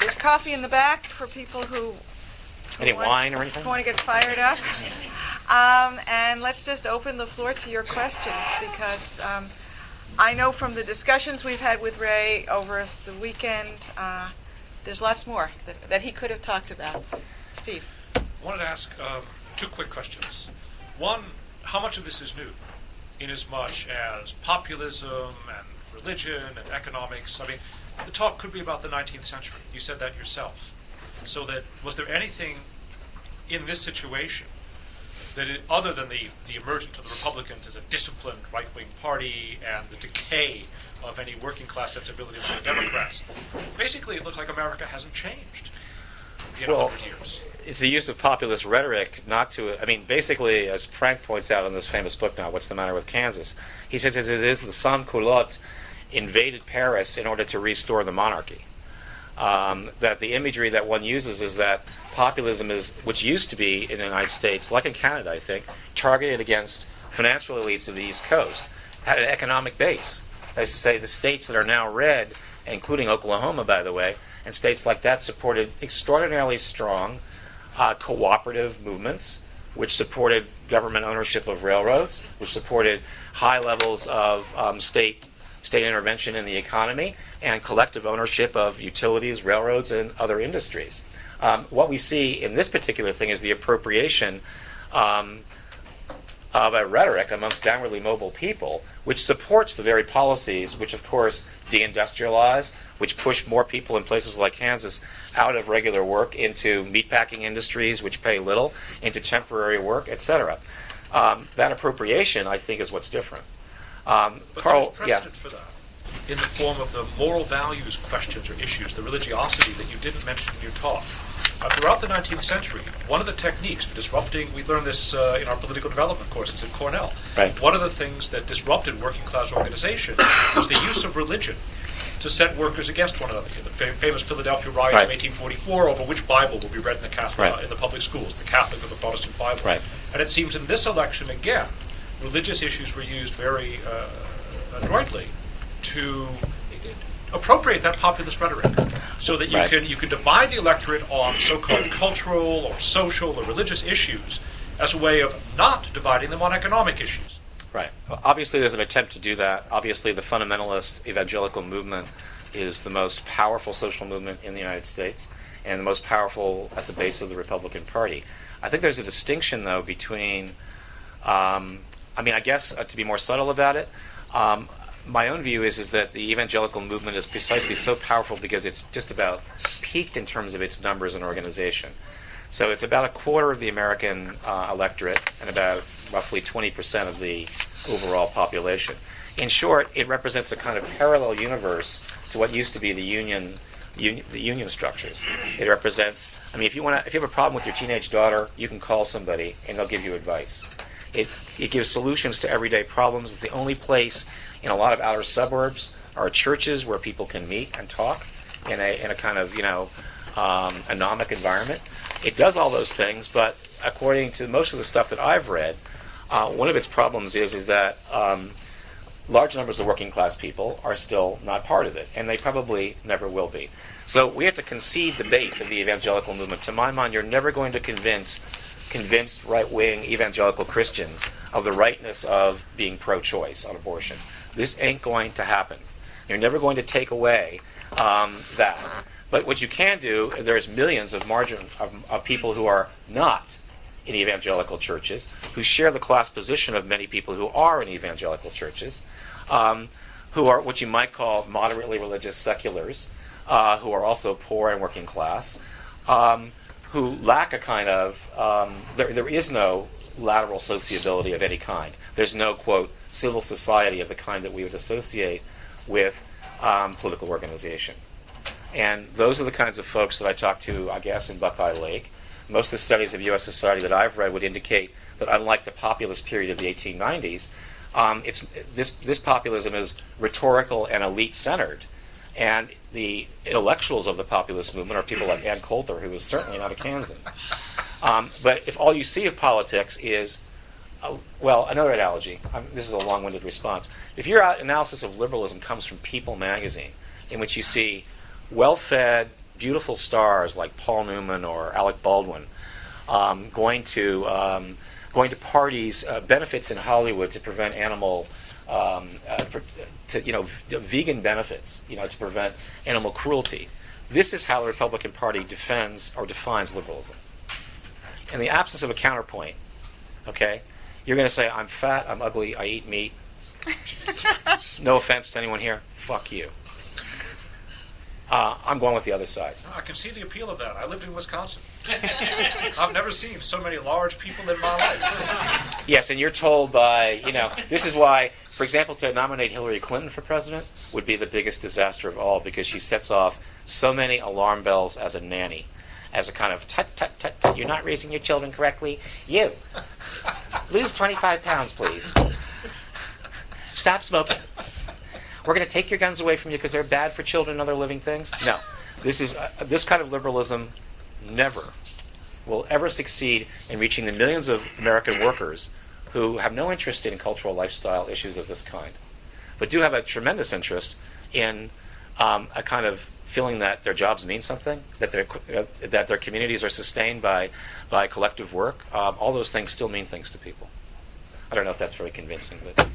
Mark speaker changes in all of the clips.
Speaker 1: There's coffee in the back for people who
Speaker 2: Any wine or anything?
Speaker 1: who want to get fired up. And let's just open the floor to your questions, because I know from the discussions we've had with Ray over the weekend, there's lots more that he could have talked about. Steve.
Speaker 3: I wanted to ask two quick questions. One, how much of this is new, inasmuch as populism and religion and economics? I mean, the talk could be about the 19th century. You said that yourself. So that was there anything in this situation that other than the emergence of the Republicans as a disciplined right-wing party and the decay of any working-class sensibility of the Democrats, basically it looked like America hasn't changed in 100 years.
Speaker 2: It's the use of populist rhetoric basically, as Frank points out in this famous book now, What's the Matter with Kansas? He says it is the sans-culottes invaded Paris in order to restore the monarchy. That the imagery that one uses is that populism is, which used to be in the United States, like in Canada, I think, targeted against financial elites of the East Coast, had an economic base. That is to say, the states that are now red, including Oklahoma, by the way, and states like that supported extraordinarily strong cooperative movements, which supported government ownership of railroads, which supported high levels of state intervention in the economy, and collective ownership of utilities, railroads, and other industries. What we see in this particular thing is the appropriation of a rhetoric amongst downwardly mobile people, which supports the very policies which, of course, deindustrialize, which push more people in places like Kansas out of regular work into meatpacking industries, which pay little, into temporary work, etc. That appropriation, I think, is what's different.
Speaker 3: But there's precedent for that in the form of the moral values questions or issues, the religiosity that you didn't mention in your talk. Throughout the 19th century, one of the techniques for disrupting, we learned this in our political development courses at Cornell,
Speaker 2: right.
Speaker 3: One of the things that disrupted working class organization was the use of religion to set workers against one another. In the famous Philadelphia riots
Speaker 2: right.
Speaker 3: of 1844 over which Bible will be read in the Catholic,
Speaker 2: right.
Speaker 3: In the public schools, the Catholic or the Protestant Bible.
Speaker 2: Right.
Speaker 3: And it seems in this election, again, religious issues were used very adroitly to appropriate that populist rhetoric, so that you can divide the electorate on so-called cultural or social or religious issues as a way of not dividing them on economic issues.
Speaker 2: Right. Well, obviously, there's an attempt to do that. Obviously, the fundamentalist evangelical movement is the most powerful social movement in the United States and the most powerful at the base of the Republican Party. I think there's a distinction, though, between, I guess, to be more subtle about it, my own view is that the evangelical movement is precisely so powerful because it's just about peaked in terms of its numbers and organization. So it's about a quarter of the American electorate and about roughly 20% of the overall population. In short, it represents a kind of parallel universe to what used to be the union structures. It represents, if you have a problem with your teenage daughter, you can call somebody and they'll give you advice. It gives solutions to everyday problems. It's the only place in a lot of outer suburbs are churches where people can meet and talk in a kind of anomic environment. It does all those things, but according to most of the stuff that I've read, one of its problems is that large numbers of working class people are still not part of it, and they probably never will be. So we have to concede the base of the evangelical movement. To my mind, you're never going to convince right-wing evangelical Christians of the rightness of being pro-choice on abortion. This ain't going to happen. You're never going to take away that. But what you can do, there's millions of people who are not in evangelical churches, who share the class position of many people who are in evangelical churches, who are what you might call moderately religious seculars, who are also poor and working class, who lack a kind of, there is no lateral sociability of any kind. There's no, quote, civil society of the kind that we would associate with political organization. And those are the kinds of folks that I talked to, I guess, in Buckeye Lake. Most of the studies of U.S. society that I've read would indicate that unlike the populist period of the 1890s, this populism is rhetorical and elite-centered. And the intellectuals of the populist movement are people like Ann Coulter, who is certainly not a Kansan. But if all you see of politics is, another analogy, this is a long-winded response. If your analysis of liberalism comes from People magazine, in which you see well-fed, beautiful stars like Paul Newman or Alec Baldwin going to parties, benefits in Hollywood to prevent animal, vegan benefits, to prevent animal cruelty. This is how the Republican Party defends or defines liberalism. In the absence of a counterpoint, okay, you're going to say, I'm fat, I'm ugly, I eat meat. No offense to anyone here. Fuck you. I'm going with the other side.
Speaker 3: I can see the appeal of that. I lived in Wisconsin. I've never seen so many large people in my life.
Speaker 2: Yes, and you're told by, this is why, for example, to nominate Hillary Clinton for president would be the biggest disaster of all, because she sets off so many alarm bells as a nanny, as a kind of, tut, tut, tut, tut, you're not raising your children correctly. You, lose 25 pounds, please. Stop smoking. We're going to take your guns away from you because they're bad for children and other living things. No. This kind of liberalism never will ever succeed in reaching the millions of American workers who have no interest in cultural lifestyle issues of this kind, but do have a tremendous interest in a kind of feeling that their jobs mean something, that their communities are sustained by collective work. All those things still mean things to people. I don't know if that's very convincing, but...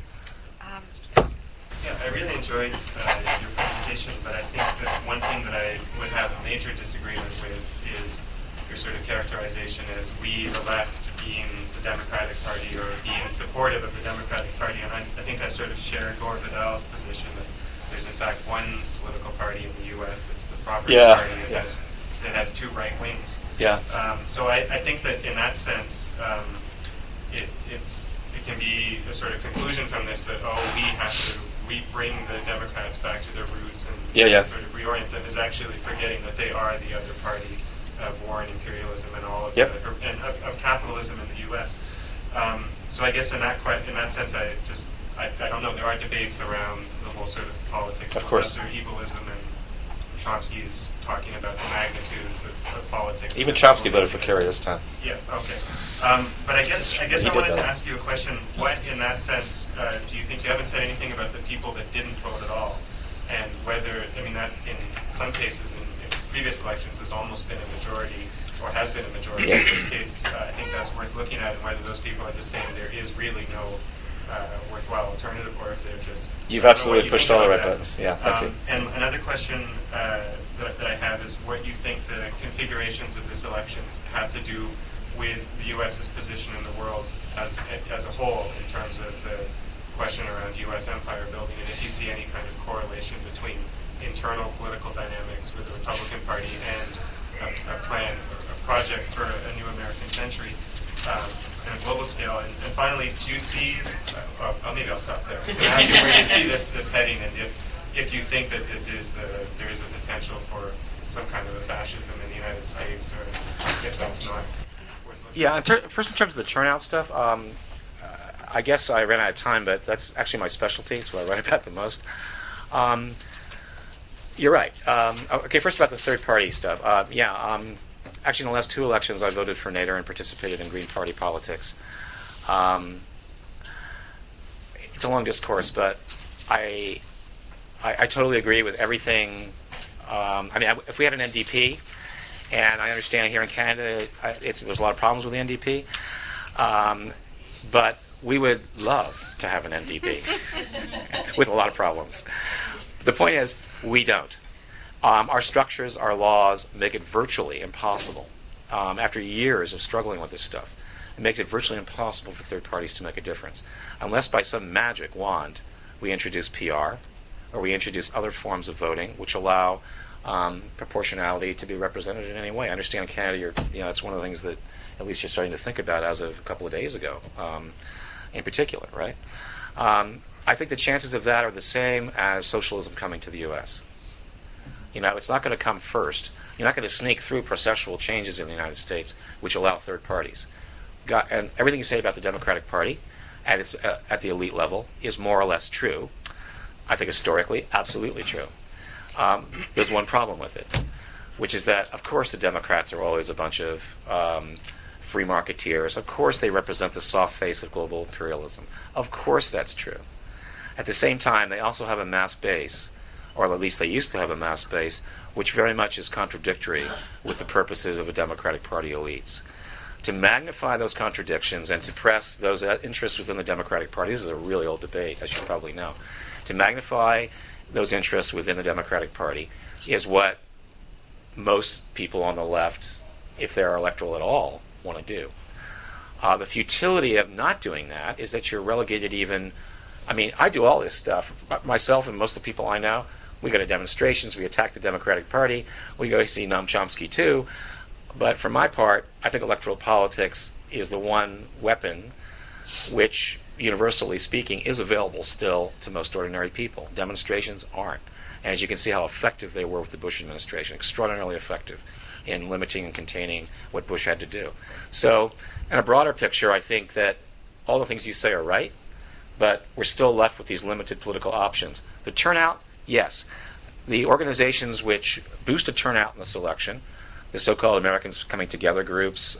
Speaker 4: Yeah, I really enjoyed your presentation, but I think that one thing that I would have a major disagreement with is your sort of characterization as we, the left, being the Democratic Party or being supportive of the Democratic Party. And I think I sort of share Gore Vidal's position that there's in fact one political party in the U.S. It's the Property Party that has two right wings.
Speaker 2: Yeah.
Speaker 4: So I think that in that sense, it can be a sort of conclusion from this that, we bring the Democrats back to their roots and sort of reorient them, is actually forgetting that they are the other party of war and imperialism and all of of capitalism in the U.S. So I guess in that sense, I don't know. There are debates around the whole sort of politics of lesser evilism, and Chomsky's talking about the magnitudes of politics.
Speaker 2: Even Chomsky voted for Kerry this time.
Speaker 4: Yeah. Okay. But I guess I wanted to ask you a question. What, in that sense, do you think? You haven't said anything about the people that didn't vote at all, and whether that in some cases in previous elections has almost been a majority or has been a majority.
Speaker 2: Yes.
Speaker 4: In this case, I think that's worth looking at, and whether those people are just saying there is really no worthwhile alternative, or if they're just...
Speaker 2: You've absolutely pushed all the right buttons. Yeah, thank you.
Speaker 4: And another question that I have is what you think the configurations of this election have to do with the U.S.'s position in the world as a whole in terms of the question around U.S. empire building, and if you see any kind of correlation between internal political dynamics with the Republican Party and a plan, or a project for a new American century on a global scale. And finally, do you see, maybe I'll stop there. So how do you see this heading, and if you think that there is a potential for some kind of a fascism in the United States, or if that's not...
Speaker 2: Yeah, first in terms of the turnout stuff, I guess I ran out of time, but that's actually my specialty. It's what I write about the most. You're right. Okay, first about the third party stuff. Actually, in the last two elections, I voted for Nader and participated in Green Party politics. It's a long discourse, but I totally agree with everything. If we had an NDP, and I understand here in Canada, there's a lot of problems with the NDP, but we would love to have an NDP with a lot of problems. The point is, we don't. Our structures, our laws make it virtually impossible. After years of struggling with this stuff, it makes it virtually impossible for third parties to make a difference, unless by some magic wand we introduce PR, or we introduce other forms of voting which allow proportionality to be represented in any way. I understand in Canada, it's one of the things that at least you're starting to think about as of a couple of days ago, in particular, right? I think the chances of that are the same as socialism coming to the U.S. It's not going to come first. You're not going to sneak through processual changes in the United States which allow third parties. And everything you say about the Democratic Party at the elite level is more or less true. I think historically, absolutely true. There's one problem with it, which is that, of course, the Democrats are always a bunch of free marketeers. Of course, they represent the soft face of global imperialism. Of course, that's true. At the same time, they also have a mass base or at least they used to have a mass base, which very much is contradictory with the purposes of the Democratic Party elites. To magnify those contradictions and to press those interests within the Democratic Party, this is a really old debate, as you probably know, to magnify those interests within the Democratic Party is what most people on the left, if they're electoral at all, want to do. The futility of not doing that is that you're relegated even... I mean, I do all this stuff. Myself and most of the people I know, we go to demonstrations, we attack the Democratic Party, we go see Noam Chomsky too. But for my part, I think electoral politics is the one weapon which, universally speaking, is available still to most ordinary people. Demonstrations aren't. And as you can see how effective they were with the Bush administration, extraordinarily effective in limiting and containing what Bush had to do. So, in a broader picture, I think that all the things you say are right, but we're still left with these limited political options. The turnout, yes. The organizations which boosted turnout in this election, the so-called Americans Coming Together groups,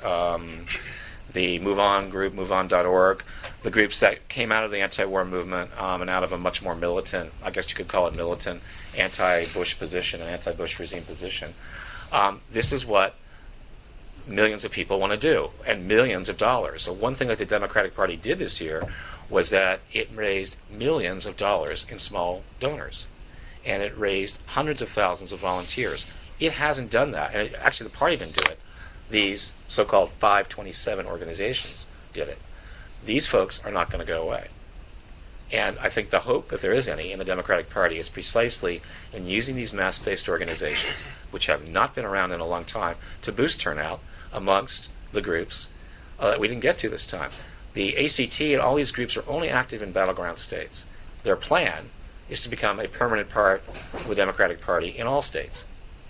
Speaker 2: the Move On group, MoveOn.org, the groups that came out of the anti-war movement and out of a much more militant, I guess you could call it militant, anti-Bush position, an anti-Bush regime position. This is what millions of people want to do, and millions of dollars. So one thing that the Democratic Party did this year was that it raised millions of dollars in small donors, and it raised hundreds of thousands of volunteers. It hasn't done that, and actually the party didn't do it. These so-called 527 organizations did it. These folks are not going to go away. And I think the hope, if there is any, in the Democratic Party is precisely in using these mass-based organizations, which have not been around in a long time, to boost turnout amongst the groups that we didn't get to this time. The ACT and all these groups are only active in battleground states. Their plan is to become a permanent part of the Democratic Party in all states.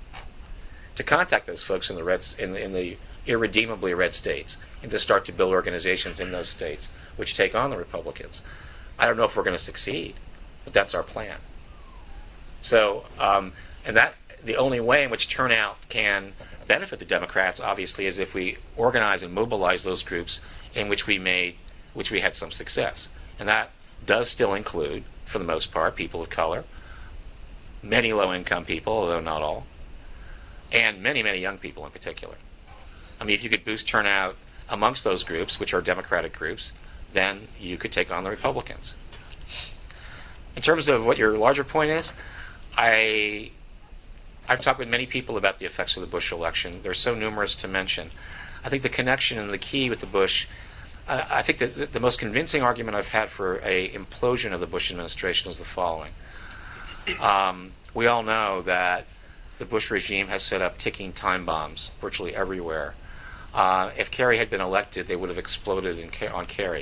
Speaker 2: To contact those folks in the irredeemably red states and to start to build organizations in those states which take on the Republicans. I don't know if we're going to succeed, but that's our plan. So, and that the only way in which turnout can benefit the Democrats, obviously, is if we organize and mobilize those groups in which we had some success. And that does still include, for the most part, people of color, many low-income people, although not all, and many, many young people in particular. I mean, if you could boost turnout amongst those groups, which are Democratic groups, then you could take on the Republicans. In terms of what your larger point is, I've talked with many people about the effects of the Bush election. They're so numerous to mention. I think the connection and the key with the Bush, I think that the most convincing argument I've had for a implosion of the Bush administration is the following. We all know that the Bush regime has set up ticking time bombs virtually everywhere. If Kerry had been elected, they would have exploded on Kerry.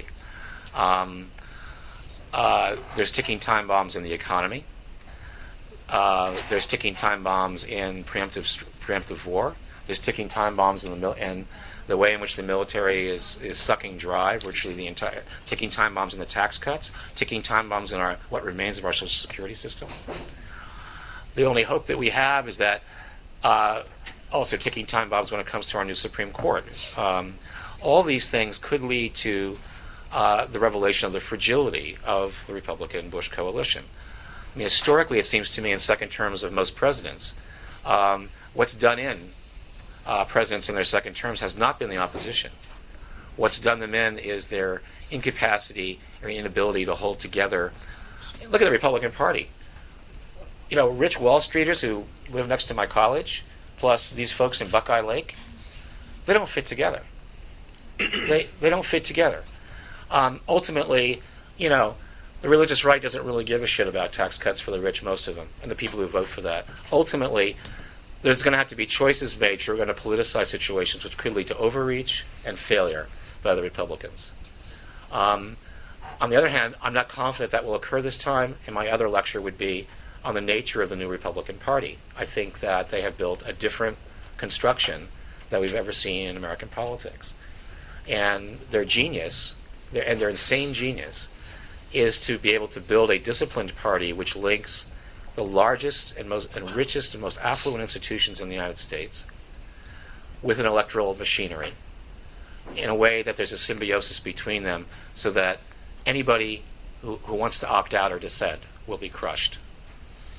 Speaker 2: There's ticking time bombs in the economy. There's ticking time bombs in preemptive war. There's ticking time bombs in the way in which the military is sucking dry virtually the entire ticking time bombs in the tax cuts, ticking time bombs in what remains of our Social Security system. The only hope that we have is that also ticking time bombs when it comes to our new Supreme Court. All these things could lead to the revelation of the fragility of the Republican-Bush coalition. I mean, historically, it seems to me in second terms of most presidents, what's done in presidents in their second terms has not been the opposition. What's done them in is their incapacity or inability to hold together. Look at the Republican Party. You know, rich Wall Streeters who live next to my college, plus these folks in Buckeye Lake, they don't fit together. They don't fit together. Ultimately, you know, the religious right doesn't really give a shit about tax cuts for the rich, most of them, and the people who vote for that. Ultimately, there's going to have to be choices made which are going to politicize situations which could lead to overreach and failure by the Republicans. On the other hand, I'm not confident that will occur this time, and my other lecture would be on the nature of the new Republican Party. I think that they have built a different construction that we've ever seen in American politics. And their genius, their insane genius, is to be able to build a disciplined party which links the largest and richest and most affluent institutions in the United States with an electoral machinery in a way that there's a symbiosis between them so that anybody who wants to opt out or dissent will be crushed.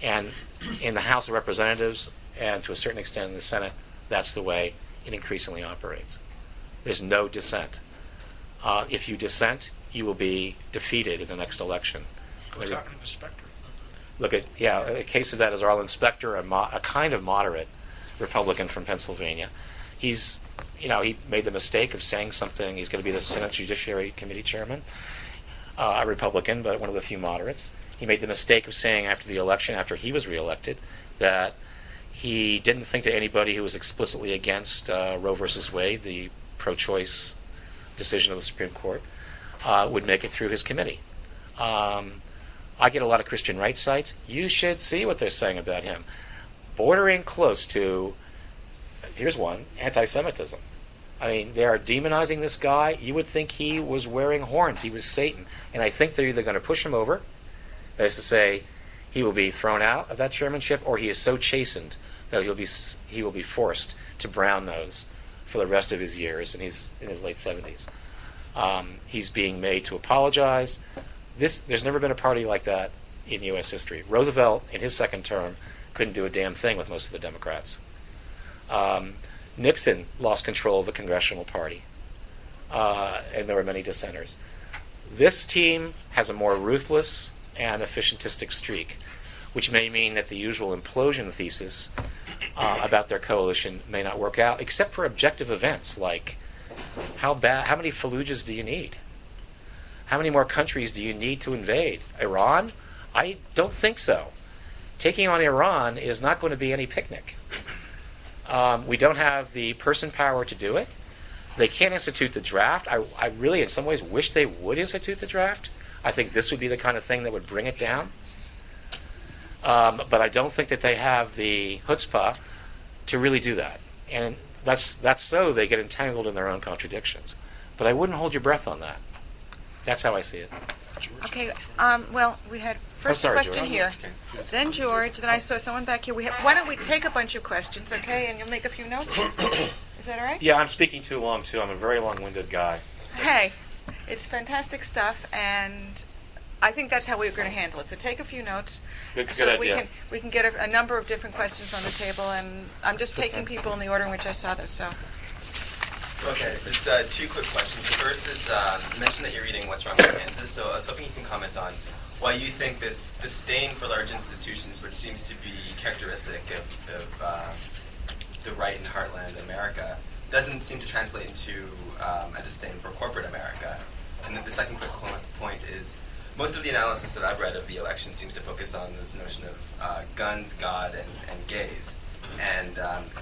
Speaker 2: And in the House of Representatives, and to a certain extent in the Senate, that's the way it increasingly operates. There's no dissent. If you dissent, you will be defeated in the next election.
Speaker 3: What's happening to Specter?
Speaker 2: Look at, a case of that is Arlen Specter, a kind of moderate Republican from Pennsylvania. He made the mistake of saying something. He's going to be the Senate Judiciary Committee chairman, a Republican, but one of the few moderates. He made the mistake of saying after the election, after he was reelected, that he didn't think that anybody who was explicitly against Roe versus Wade, the pro-choice decision of the Supreme Court, would make it through his committee. I get a lot of Christian rights sites. You should see what they're saying about him. Bordering close to, here's one, anti-Semitism. I mean, they are demonizing this guy. You would think he was wearing horns. He was Satan. And I think they're either going to push him over, that is to say, he will be thrown out of that chairmanship, or he is so chastened that he will be forced to brown nose for the rest of his years, and he's in his late 70s. He's being made to apologize. There's never been a party like that in U.S. history. Roosevelt, in his second term, couldn't do a damn thing with most of the Democrats. Nixon lost control of the Congressional Party, and there were many dissenters. This team has a more ruthless and efficientistic streak, which may mean that the usual implosion thesis about their coalition may not work out, except for objective events like how many Fallujahs do you need? How many more countries do you need to invade? Iran? I don't think so. Taking on Iran is not going to be any picnic. We don't have the person power to do it. They can't institute the draft. I really, in some ways, wish they would institute the draft. I think this would be the kind of thing that would bring it down. But I don't think that they have the chutzpah to really do that. And that's so they get entangled in their own contradictions. But I wouldn't hold your breath on that. That's how I see it.
Speaker 1: Okay, well, we had first a question
Speaker 2: George.
Speaker 1: here, then George, then I saw someone back here. Why don't we take a bunch of questions, okay, and you'll make a few notes? Is that all right?
Speaker 2: Yeah, I'm speaking too long, too. I'm a very long-winded guy.
Speaker 1: Hey, it's fantastic stuff, and I think that's how we're going to handle it. So take a few notes
Speaker 2: Good
Speaker 1: so that
Speaker 2: idea.
Speaker 1: we can get a number of different questions on the table, and I'm just taking people in the order in which I saw them, so.
Speaker 5: Okay, there's two quick questions. The first is, you mentioned that you're reading What's Wrong with Kansas, so I was hoping you can comment on why you think this disdain for large institutions, which seems to be characteristic of the right in heartland America, doesn't seem to translate into a disdain for corporate America. And then the second quick point is, most of the analysis that I've read of the election seems to focus on this notion of guns, God, and gays. And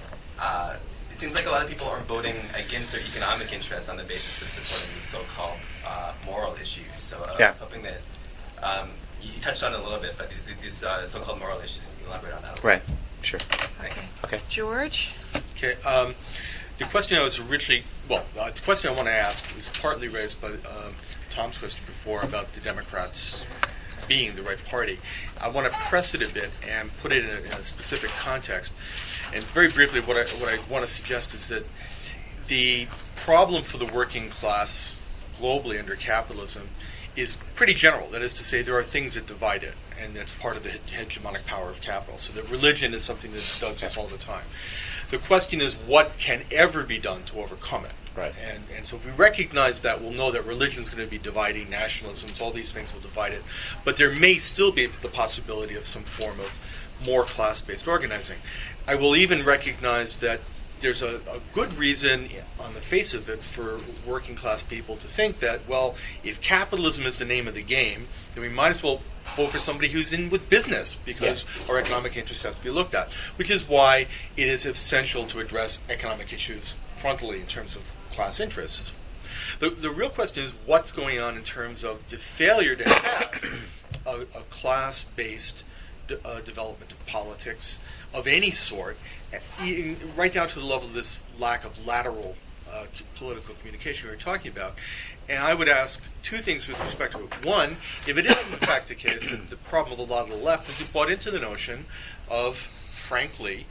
Speaker 5: it seems like a lot of people are voting against their economic interests on the basis of supporting these so-called moral issues. So I was hoping that you touched on it a little bit, but these so-called moral issues, you can elaborate on that a little
Speaker 2: Right. Sure.
Speaker 5: Thanks.
Speaker 2: Okay.
Speaker 1: George?
Speaker 6: Okay. The question I was originally, the question I want to ask is partly raised by Tom's question before about the Democrats being the right party. I want to press it a bit and put it in a specific context. And very briefly, what I want to suggest is that the problem for the working class globally under capitalism is pretty general. That is to say, there are things that divide it, and that's part of the hegemonic power of capital. So that religion is something that does this all the time. The question is, what can ever be done to overcome it?
Speaker 2: Right.
Speaker 6: And so if we recognize that, we'll know that religion is going to be dividing, nationalisms, all these things will divide it. But there may still be the possibility of some form of more class-based organizing. I will even recognize that there's a good reason on the face of it for working class people to think that, well, if capitalism is the name of the game, then we might as well vote for somebody who's in with business, because our economic interests have to be looked at, which is why it is essential to address economic issues frontally in terms of class interests. The real question is what's going on in terms of the failure to have a class-based development of politics of any sort, right down to the level of this lack of lateral political communication we were talking about. And I would ask two things with respect to it. One, if it isn't in fact the case that the problem with a lot of the left is it bought into the notion of, frankly,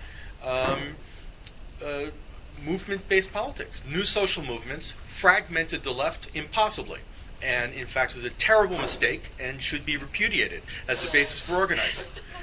Speaker 6: movement-based politics. New social movements fragmented the left impossibly, and in fact was a terrible mistake and should be repudiated as a basis for organizing.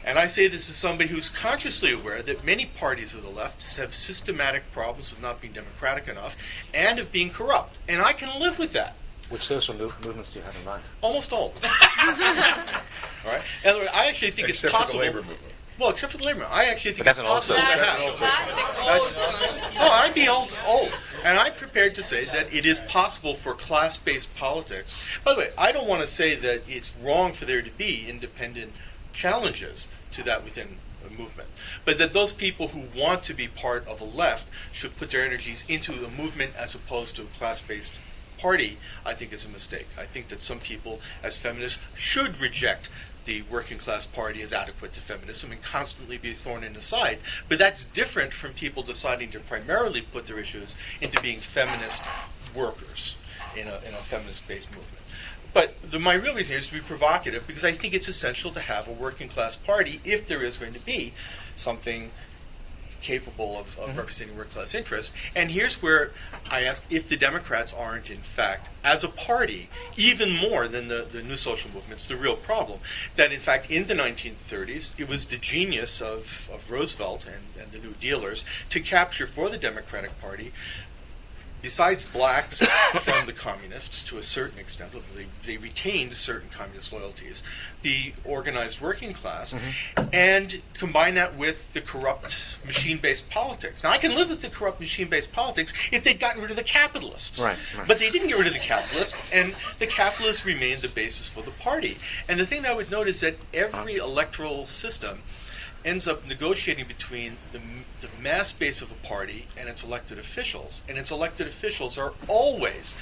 Speaker 6: And I say this as somebody who's consciously aware that many parties of the left have systematic problems with not being democratic enough and of being corrupt. And I can live with that.
Speaker 2: Which social movements do you have in mind?
Speaker 6: Almost all of them. All right? In other words, I actually think
Speaker 7: Except
Speaker 6: it's possible.
Speaker 7: for the labor movement.
Speaker 6: Well, except for the labor movement. I actually think
Speaker 2: But that's
Speaker 6: it's
Speaker 2: an old
Speaker 6: possible to
Speaker 2: social
Speaker 6: have.
Speaker 2: movement.
Speaker 6: Oh, I'd be old. And I'm prepared to say that it is possible for class-based politics. By the way, I don't want to say that it's wrong for there to be independent challenges to that within a movement, but that those people who want to be part of a left should put their energies into a movement as opposed to a class-based party, I think is a mistake. I think that some people, as feminists, should reject the working class party as adequate to feminism and constantly be thorn in the side. But that's different from people deciding to primarily put their issues into being feminist workers in a feminist-based movement. But my real reason is to be provocative, because I think it's essential to have a working class party if there is going to be something capable of representing working-class interests. And here's where I ask if the Democrats aren't, in fact, as a party, even more than the new social movements, the real problem. That, in fact, in the 1930s, it was the genius of Roosevelt and the New Dealers to capture for the Democratic Party, besides blacks from the communists to a certain extent, they retained certain communist loyalties, the organized working class, and combine that with the corrupt machine-based politics. Now, I can live with the corrupt machine-based politics if they'd gotten rid of the capitalists.
Speaker 2: Right.
Speaker 6: But they didn't get rid of the capitalists, and the capitalists remained the basis for the party. And the thing I would note is that every electoral system ends up negotiating between the mass base of a party and its elected officials, and its elected officials are always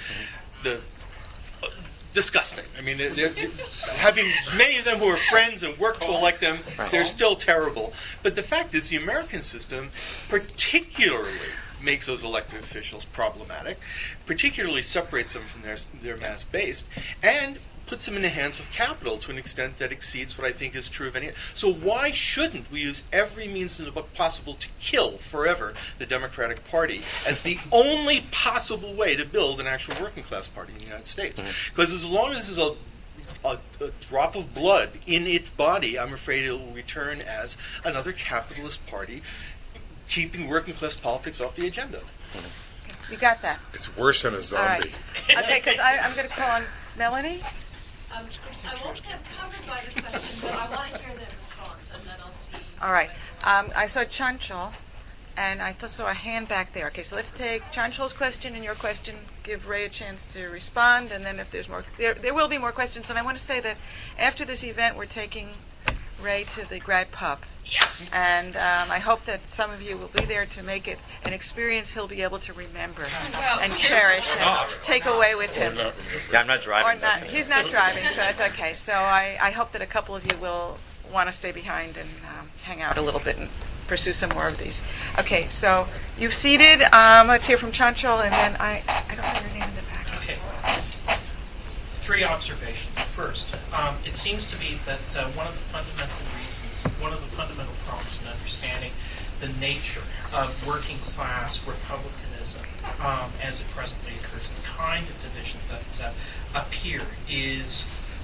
Speaker 6: disgusting. I mean, they're having many of them who are friends and work to elect them, they're still terrible. But the fact is, the American system particularly makes those elected officials problematic, particularly separates them from their mass base, and puts them in the hands of capital to an extent that exceeds what I think is true of any. So why shouldn't we use every means in the book possible to kill forever the Democratic Party as the only possible way to build an actual working class party in the United States? Because as long as there's a drop of blood in its body, I'm afraid it will return as another capitalist party, keeping working class politics off the agenda.
Speaker 1: You got that?
Speaker 7: It's worse than a zombie.
Speaker 1: All right. Okay, because I'm going to call on Melanie.
Speaker 8: I won't say I'm covered by the question, but I want to hear the response, and then I'll see.
Speaker 1: All right. I saw Chanchal, and I saw a hand back there. Okay, so let's take Chanchal's question and your question. Give Ray a chance to respond, and then if there's more, there will be more questions. And I want to say that after this event, we're taking Ray to the Grad Pub.
Speaker 9: Yes.
Speaker 1: And I hope that some of you will be there to make it an experience he'll be able to remember and cherish and take away with him.
Speaker 2: Yeah, I'm not driving.
Speaker 1: Or not. He's not driving, so that's okay. So I hope that a couple of you will want to stay behind and hang out a little bit and pursue some more of these. Okay, so you've seated. Let's hear from Chanchal, and then I don't know your name in the back.
Speaker 9: Okay. 3 observations. First, it seems to me that one of the fundamental problems in understanding the nature of working class republicanism as it presently occurs, the kind of divisions that appear, is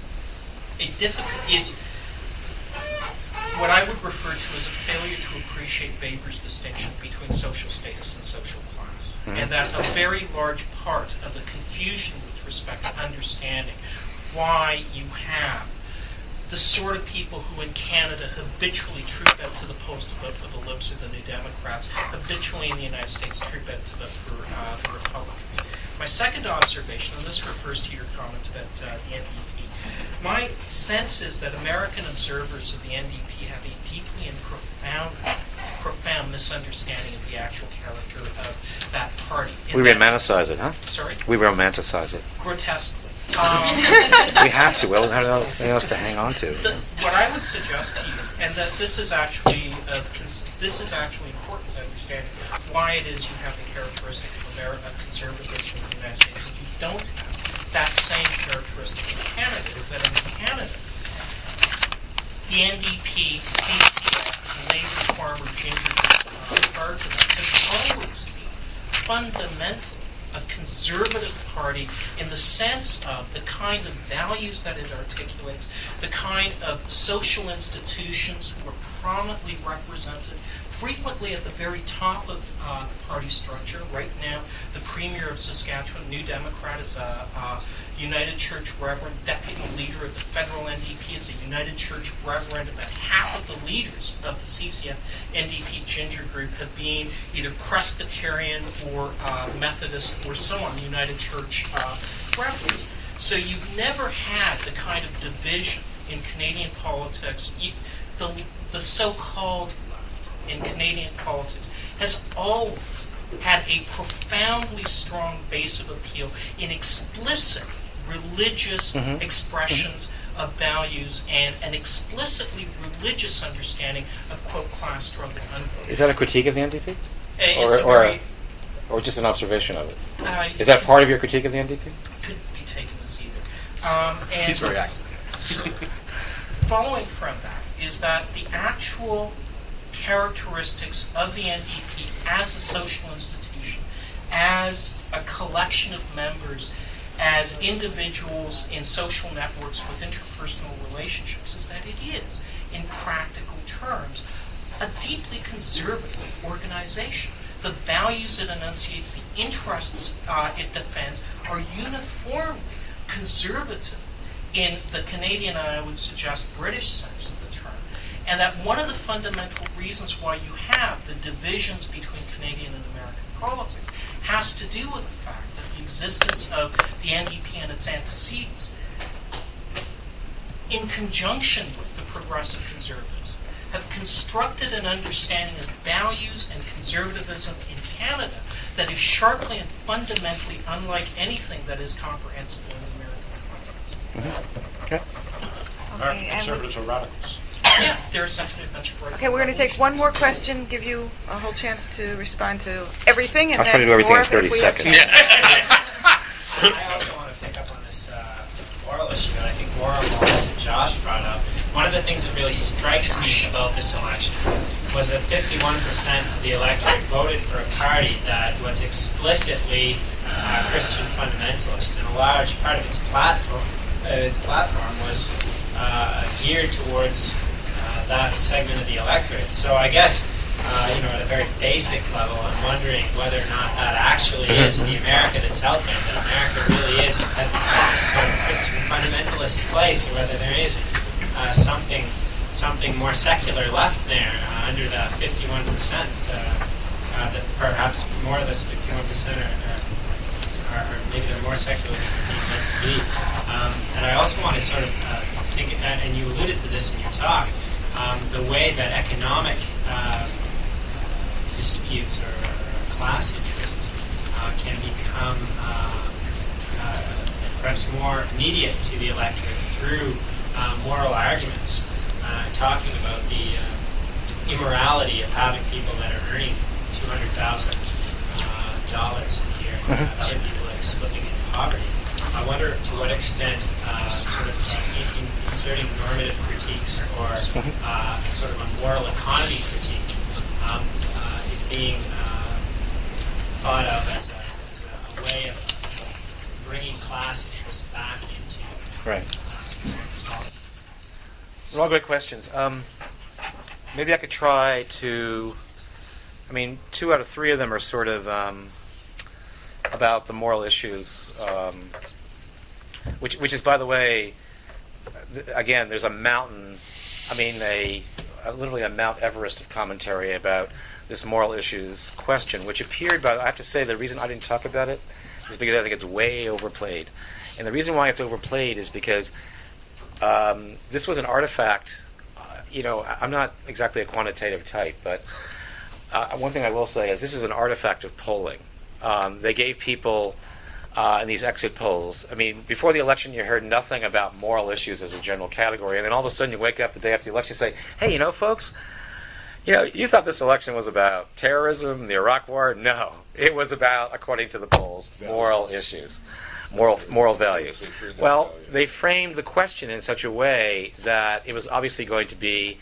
Speaker 9: what I would refer to as a failure to appreciate Weber's distinction between social status and social class, and that a very large part of the confusion with respect to understanding why you have the sort of people who in Canada habitually troop out to the post to vote for the Libs or the New Democrats, habitually in the United States troop out to vote for the Republicans. My second observation, and this refers to your comment about the NDP, my sense is that American observers of the NDP have a deeply and profound misunderstanding of the actual character of that party.
Speaker 2: We romanticize it, huh?
Speaker 9: Sorry?
Speaker 2: We romanticize it.
Speaker 9: Grotesquely.
Speaker 2: We have to. We don't have anything else to hang on to.
Speaker 9: What I would suggest to you, and that this is actually important to understand why it is you have the characteristic of conservatism in the United States, and you don't have that same characteristic in Canada, is that in Canada, the NDP, CCF, Labour Farmer Gingrich argument has always been fundamentally a conservative party in the sense of the kind of values that it articulates, the kind of social institutions who are prominently represented, frequently at the very top of the party structure. Right now, the Premier of Saskatchewan, New Democrat, is a United Church Reverend. Deputy leader of the federal NDP is a United Church Reverend. About half of the leaders of the CCF NDP Ginger Group have been either Presbyterian or Methodist or so on, United Church Reverends. So you've never had the kind of division in Canadian politics. The so-called left in Canadian politics has always had a profoundly strong base of appeal in explicit religious expressions of values and an explicitly religious understanding of, quote, class struggle, unquote.
Speaker 2: Is that a critique of the NDP? Or just an observation of it? Is that part of your critique of the NDP?
Speaker 9: Could be taken as either.
Speaker 6: He's very active.
Speaker 9: Following from that is that the actual characteristics of the NDP as a social institution, as a collection of members, as individuals in social networks with interpersonal relationships, is that it is, in practical terms, a deeply conservative organization. The values it enunciates, the interests it defends, are uniformly conservative in the Canadian, and I would suggest British sense of the term. And that one of the fundamental reasons why you have the divisions between Canadian and American politics has to do with the fact that the existence of the NDP and its antecedents, in conjunction with the progressive conservatives, have constructed an understanding of values and conservatism in Canada that is sharply and fundamentally unlike anything that is comprehensible in the American context.
Speaker 2: Okay.
Speaker 3: American conservatives are radicals.
Speaker 9: Yeah, they're essentially a bunch of radicals.
Speaker 1: Okay, we're going to take one more question, give you a whole chance to respond to everything, and
Speaker 2: I'll try to do everything in 30 seconds.
Speaker 7: I also want to pick up on this moral issue that I think Warren Wallace and Josh brought up. One of the things that really strikes me about this election was that 51% of the electorate voted for a party that was explicitly Christian fundamentalist, and a large part of its platform was geared towards that segment of the electorate. So I guess, at a very basic level, I'm wondering whether or not that actually is the America that's out there, that America really has become this sort of Christian fundamentalist place, or whether there is something more secular left there under that 51%, that perhaps more or less 51% are maybe they're more secular than they meant to be. And I also want to sort of think, and you alluded to this in your talk, the way that economic disputes or class interests can become perhaps more immediate to the electorate through moral arguments, talking about the immorality of having people that are earning $200,000 a year, other people that are slipping into poverty. I wonder to what extent inserting normative critiques or sort of a moral economy critique is being thought of as a way of bringing class interests back into
Speaker 2: They're all great questions. Maybe I could try to. 2 out of 3 of them are sort of about the moral issues, which is, by the way, again, there's a mountain. Literally a Mount Everest of commentary about this moral issues question, which appeared. But I have to say, the reason I didn't talk about it is because I think it's way overplayed, and the reason why it's overplayed is because this was an artifact. I'm not exactly a quantitative type, but one thing I will say is this is an artifact of polling. They gave people in these exit polls. Before the election, you heard nothing about moral issues as a general category, and then all of a sudden you wake up the day after the election and say, hey, folks, you thought this election was about terrorism, the Iraq War. No, it was about, according to the polls, moral issues. Moral values. Well, they framed the question in such a way that it was obviously going to be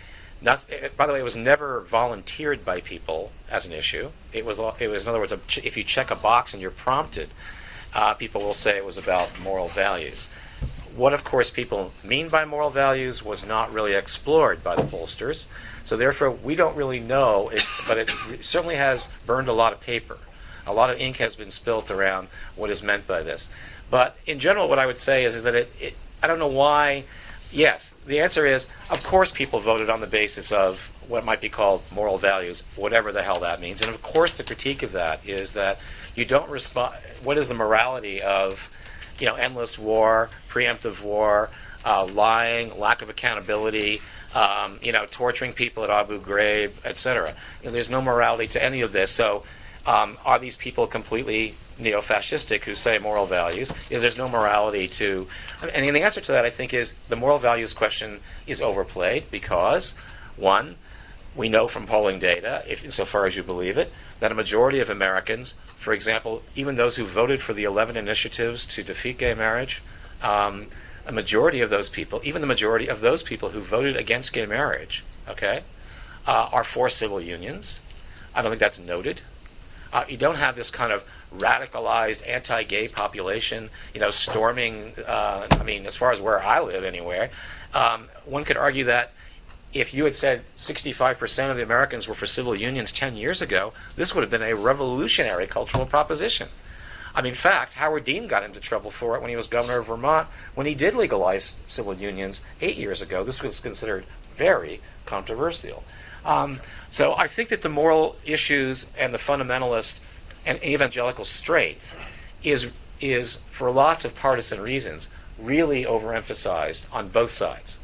Speaker 2: By the way, it was never volunteered by people as an issue. It was in other words, if you check a box and you're prompted, people will say it was about moral values. What, of course, people mean by moral values was not really explored by the pollsters. So therefore, we don't really know, but it certainly has burned a lot of paper. A lot of ink has been spilt around what is meant by this. But in general, what I would say is that I don't know why. Yes, the answer is, of course, people voted on the basis of what might be called moral values, whatever the hell that means. And of course, the critique of that is that you don't respond. What is the morality of, endless war, preemptive war, lying, lack of accountability, torturing people at Abu Ghraib, etc. There's no morality to any of this. So, are these people completely neo-fascistic who say moral values? There's no morality to... And the answer to that, I think, is the moral values question is overplayed because, one, we know from polling data, insofar as you believe it, that a majority of Americans, for example, even those who voted for the 11 initiatives to defeat gay marriage, a majority of those people, even the majority of those people who voted against gay marriage, are for civil unions. I don't think that's noted. You don't have this kind of radicalized anti-gay population, storming, as far as where I live anyway. One could argue that if you had said 65% of the Americans were for civil unions 10 years ago, this would have been a revolutionary cultural proposition. In fact, Howard Dean got into trouble for it when he was governor of Vermont, when he did legalize civil unions 8 years ago. This was considered very controversial. So I think that the moral issues and the fundamentalist and evangelical strength is for lots of partisan reasons, really overemphasized on both sides.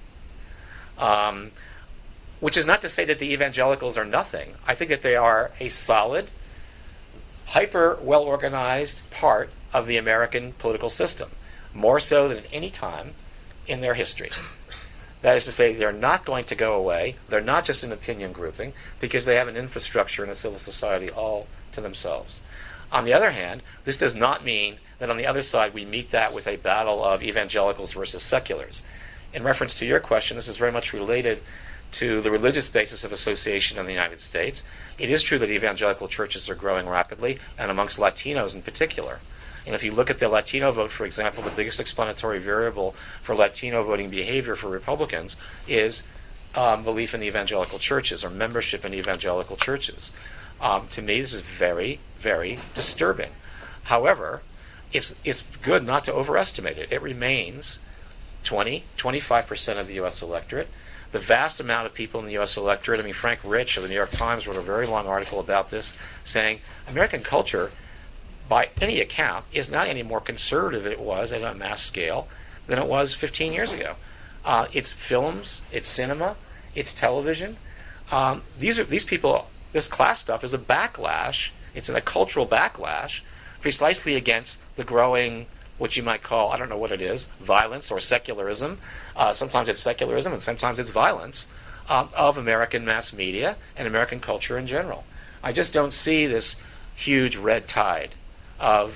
Speaker 2: Which is not to say that the evangelicals are nothing. I think that they are a solid, hyper well-organized part of the American political system, more so than at any time in their history. That is to say, they're not going to go away. They're not just an opinion grouping, because they have an infrastructure and a civil society all to themselves. On the other hand, this does not mean that on the other side we meet that with a battle of evangelicals versus seculars. In reference to your question, this is very much related to the religious basis of association in the United States. It is true that evangelical churches are growing rapidly, and amongst Latinos in particular. And if you look at the Latino vote, for example, the biggest explanatory variable for Latino voting behavior for Republicans is belief in the evangelical churches or membership in evangelical churches. To me, this is very, very disturbing. However, it's good not to overestimate it. It remains 25% of the U.S. electorate. The vast amount of people in the U.S. electorate, Frank Rich of the New York Times wrote a very long article about this, saying American culture, by any account, is not any more conservative than it was at a mass scale than it was 15 years ago. It's films, it's cinema, it's television. These people, this class stuff is a backlash. It's a cultural backlash precisely against the growing, what you might call, I don't know what it is, violence or secularism. Sometimes it's secularism and sometimes it's violence of American mass media and American culture in general. I just don't see this huge red tide of,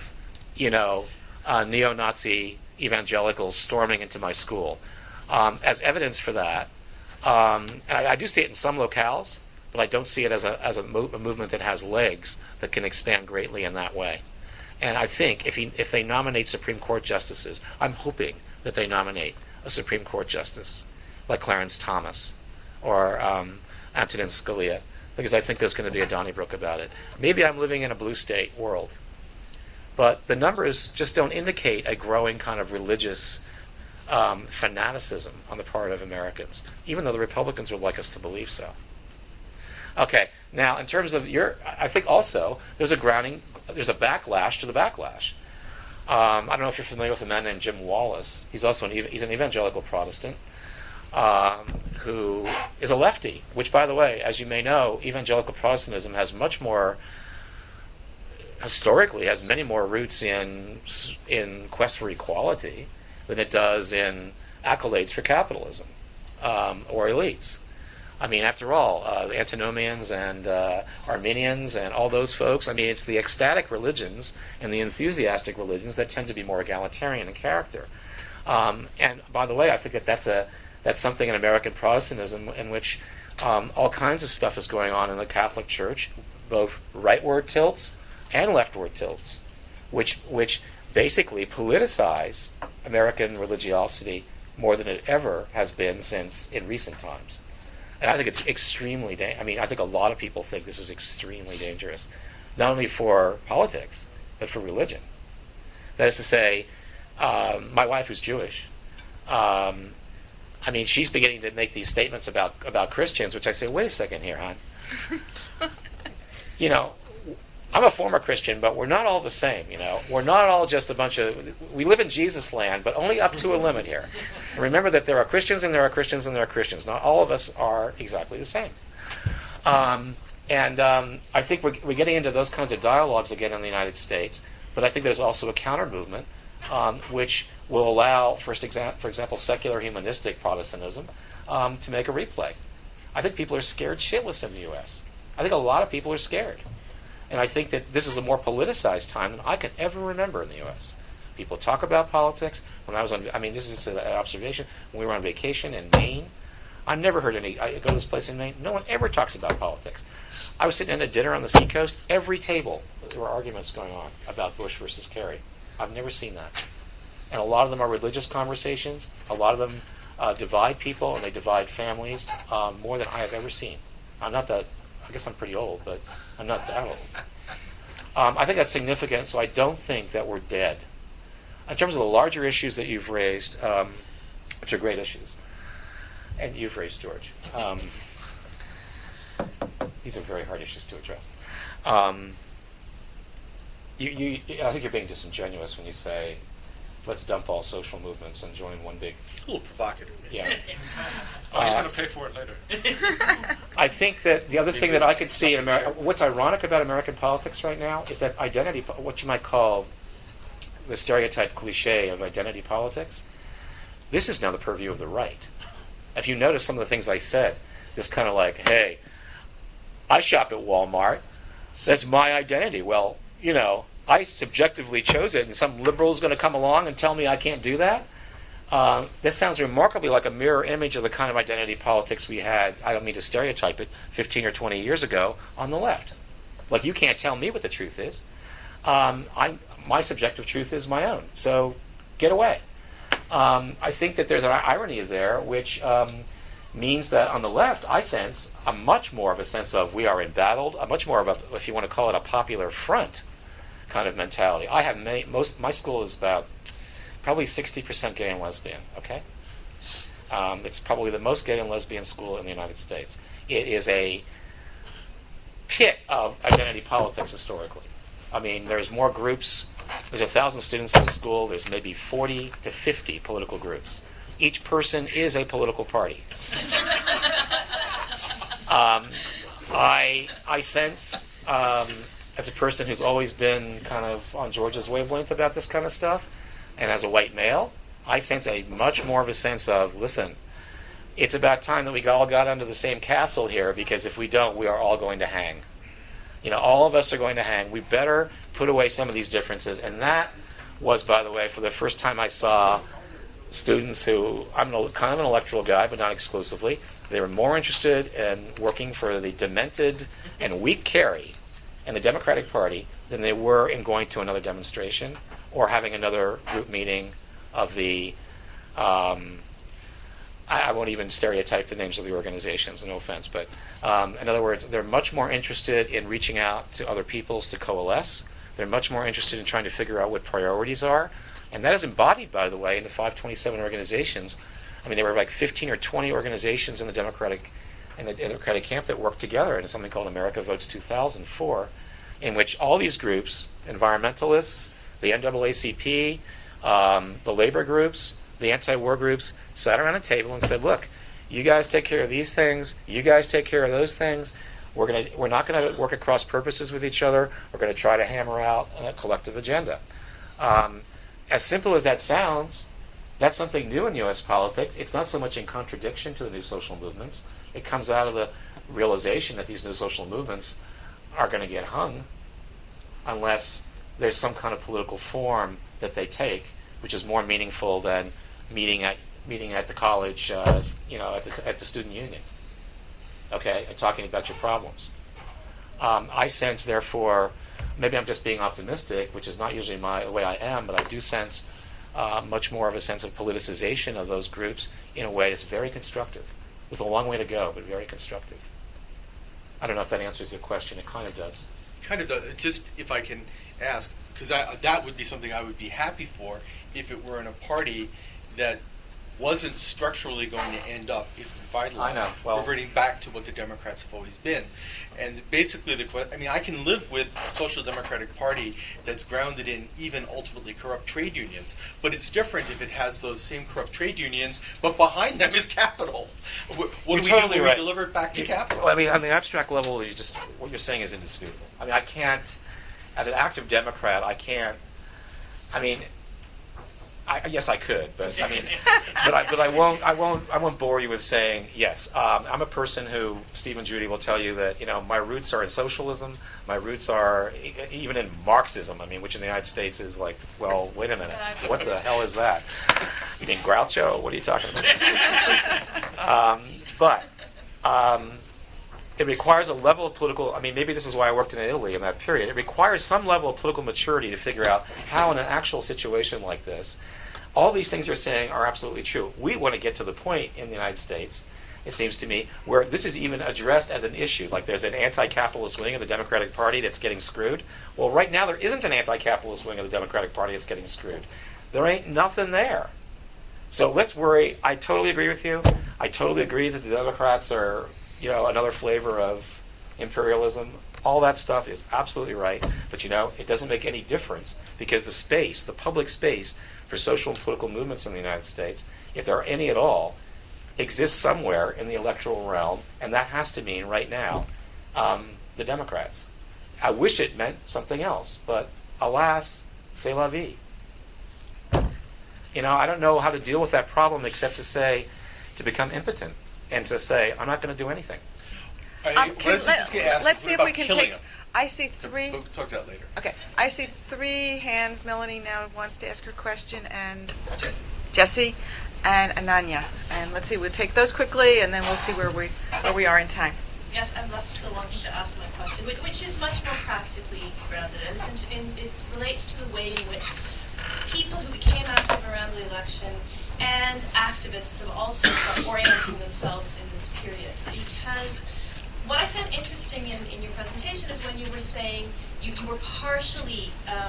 Speaker 2: neo-Nazi evangelicals storming into my school. As evidence for that, I do see it in some locales, but I don't see it as a movement that has legs that can expand greatly in that way. And I think if they nominate Supreme Court justices, I'm hoping that they nominate a Supreme Court justice like Clarence Thomas or Antonin Scalia, because I think there's going to be a Donnybrook about it. Maybe I'm living in a blue state world, but the numbers just don't indicate a growing kind of religious fanaticism on the part of Americans, even though the Republicans would like us to believe so. Okay, now in terms of I think also there's a backlash to the backlash. I don't know if you're familiar with a man named Jim Wallace. He's also he's an evangelical Protestant who is a lefty, which, by the way, as you may know, evangelical Protestantism has historically has many more roots in quest for equality than it does in accolades for capitalism or elites. After all, Antinomians and Arminians and all those folks, it's the ecstatic religions and the enthusiastic religions that tend to be more egalitarian in character. And by the way, I think that's something in American Protestantism in which All kinds of stuff is going on in the Catholic Church, both rightward tilts and leftward tilts, which basically politicize American religiosity more than it ever has been since in recent times. And I think it's extremely I think a lot of people think this is extremely dangerous, not only for politics, but for religion. That is to say, my wife who's Jewish, she's beginning to make these statements about Christians, which I say, wait a second here, hon. I'm a former Christian, but we're not all the same, We're not all just a bunch of... We live in Jesus land, but only up to a limit here. And remember that there are Christians and there are Christians and there are Christians. Not all of us are exactly the same. I think we're getting into those kinds of dialogues again in the United States, but I think there's also a counter-movement which will allow, for example, secular humanistic Protestantism to make a replay. I think people are scared shitless in the U.S. I think a lot of people are scared. And I think that this is a more politicized time than I can ever remember in the U.S. People talk about politics. When I was on, this is an observation, when we were on vacation in Maine, I never heard I go to this place in Maine, no one ever talks about politics. I was sitting at a dinner on the seacoast, every table, there were arguments going on about Bush versus Kerry. I've never seen that. And a lot of them are religious conversations. A lot of them divide people and they divide families more than I have ever seen. I guess I'm pretty old, but I'm not that old. I think that's significant, so I don't think that we're dead. In terms of the larger issues that you've raised, which are great issues, and you've raised, George, these are very hard issues to address. I think you're being disingenuous when you say, let's dump all social movements and join one big...
Speaker 6: A little provocative.
Speaker 2: Yeah.
Speaker 3: He's going to pay for it later.
Speaker 2: I think that the other thing that I could see in America, what's ironic about American politics right now is that identity, what you might call the stereotype cliche of identity politics, this is now the purview of the right. If you notice some of the things I said, this kind of like, hey, I shop at Walmart, that's my identity. Well, I subjectively chose it, and some liberal's going to come along and tell me I can't do that? That sounds remarkably like a mirror image of the kind of identity politics we had, I don't mean to stereotype it, 15 or 20 years ago on the left. Like, you can't tell me what the truth is. My subjective truth is my own, so get away. I think that there's an irony there, which means that on the left, I sense a much more of a sense of we are embattled, a much more of a, if you want to call it a popular front kind of mentality. I have my school is about probably 60% gay and lesbian, okay? It's probably the most gay and lesbian school in the United States. It is a pit of identity politics historically. There's more groups. There's 1,000 students in the school. There's maybe 40 to 50 political groups. Each person is a political party. I sense, as a person who's always been kind of on George's wavelength about this kind of stuff, and as a white male, I sense a much more of a sense of, listen, it's about time that we all got under the same castle here, because if we don't, we are all going to hang. All of us are going to hang. We better put away some of these differences. And that was, by the way, for the first time I saw students who, I'm kind of an electoral guy, but not exclusively. They were more interested in working for the demented and weak Kerry and the Democratic Party than they were in going to another demonstration or having another group meeting of the, I won't even stereotype the names of the organizations, no offense, but in other words, they're much more interested in reaching out to other peoples to coalesce. They're much more interested in trying to figure out what priorities are. And that is embodied, by the way, in the 527 organizations. There were like 15 or 20 organizations in the Democratic camp that worked together in something called America Votes 2004, in which all these groups, environmentalists, the NAACP, the labor groups, the anti-war groups, sat around a table and said, look, you guys take care of these things, you guys take care of those things. We're not going to work at cross purposes with each other. We're going to try to hammer out a collective agenda. As simple as that sounds, that's something new in U.S. politics. It's not so much in contradiction to the new social movements. It comes out of the realization that these new social movements are going to get hung unless there's some kind of political form that they take, which is more meaningful than meeting at the college, at the student union. okay, and talking about your problems. I sense, therefore, maybe I'm just being optimistic, which is not usually the way I am, but I do sense much more of a sense of politicization of those groups in a way that's very constructive, with a long way to go, but very constructive. I don't know if that answers your question. It kind of does.
Speaker 6: Kind of does. Just if I can ask, because that would be something I would be happy for if it were in a party that wasn't structurally going to end up, if revitalized, reverting back to what the Democrats have always been. And basically, I can live with a social democratic party that's grounded in even ultimately corrupt trade unions, but it's different if it has those same corrupt trade unions, but behind them is capital. What do we do when we deliver it back to capital?
Speaker 2: Well, I mean, on the abstract level, what you're saying is indisputable. I mean, I can't, as an active Democrat, yes, I could, but I won't bore you with saying yes. I'm a person who, Steve and Judy will tell you that, my roots are in socialism. My roots are even in Marxism. I mean, which in the United States is like, well, wait a minute, what the hell is that? You mean Groucho? What are you talking about? But it requires a level of political. I mean, maybe this is why I worked in Italy in that period. It requires some level of political maturity to figure out how, in an actual situation like this, all these things you're saying are absolutely true. We want to get to the point in the United States, it seems to me, where this is even addressed as an issue. Like there's an anti-capitalist wing of the Democratic Party that's getting screwed. Well, right now there isn't an anti-capitalist wing of the Democratic Party that's getting screwed. There ain't nothing there. So let's worry. I totally agree with you. I totally agree that the Democrats are, another flavor of imperialism. All that stuff is absolutely right. But, it doesn't make any difference because the public space for social and political movements in the United States, if there are any at all, exists somewhere in the electoral realm, and that has to mean right now the Democrats. I wish it meant something else, but alas, c'est la vie. I don't know how to deal with that problem except to become impotent and to say, I'm not going to do anything.
Speaker 1: Let's see if we can take. I see three.
Speaker 6: We'll talk about that later.
Speaker 1: Okay, I see three hands. Melanie now wants to ask her question, and Jesse, and Ananya. And let's see, we'll take those quickly, and then we'll see where we are in time.
Speaker 8: Yes, I'm still wanting to ask my question, which is much more practically grounded, and it relates to the way in which people who became active around the election and activists have also been orienting themselves in this period. Because what I found interesting in your presentation is when you were saying you were partially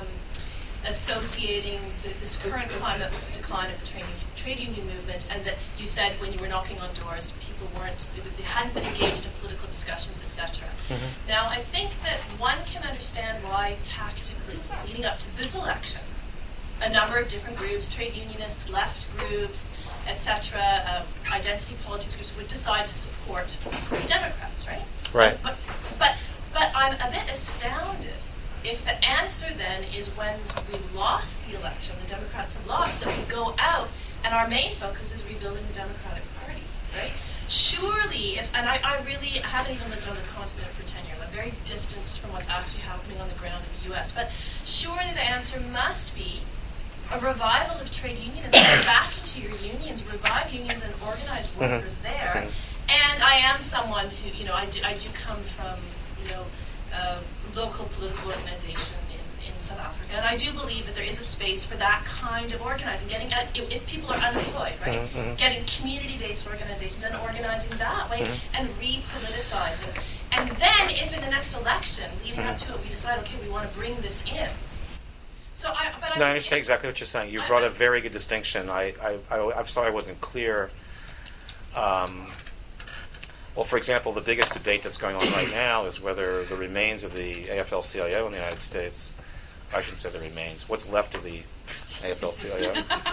Speaker 8: associating this current climate with the decline of the trade union movement, and that you said when you were knocking on doors, people they hadn't been engaged in political discussions, etc. Mm-hmm. Now, I think that one can understand why tactically, leading up to this election, a number of different groups, trade unionists, left groups, etc., identity politics groups would decide to support the Democrats, right?
Speaker 2: Right.
Speaker 8: But I'm a bit astounded if the answer then is when we lost the election, the Democrats have lost, that we go out and our main focus is rebuilding the Democratic Party, right? Surely, and I haven't even lived on the continent for 10 years. I'm very distanced from what's actually happening on the ground in the U.S., but surely the answer must be a revival of trade unionism. Go back into your unions, revive unions, and organize workers there. And I am someone who, I do come from, local political organization in South Africa, and I do believe that there is a space for that kind of organizing. Getting at, if people are unemployed, right? Getting community-based organizations and organizing that way and repoliticizing. And then, if in the next election, leading up to it, we decide, okay, we want to bring this in. So I
Speaker 2: understand exactly what you're saying. You brought a very good distinction. I'm sorry I wasn't clear. Well, for example, the biggest debate that's going on right now is whether the remains of the AFL-CIO in the United States, I shouldn't say the remains, what's left of the AFL-CIO.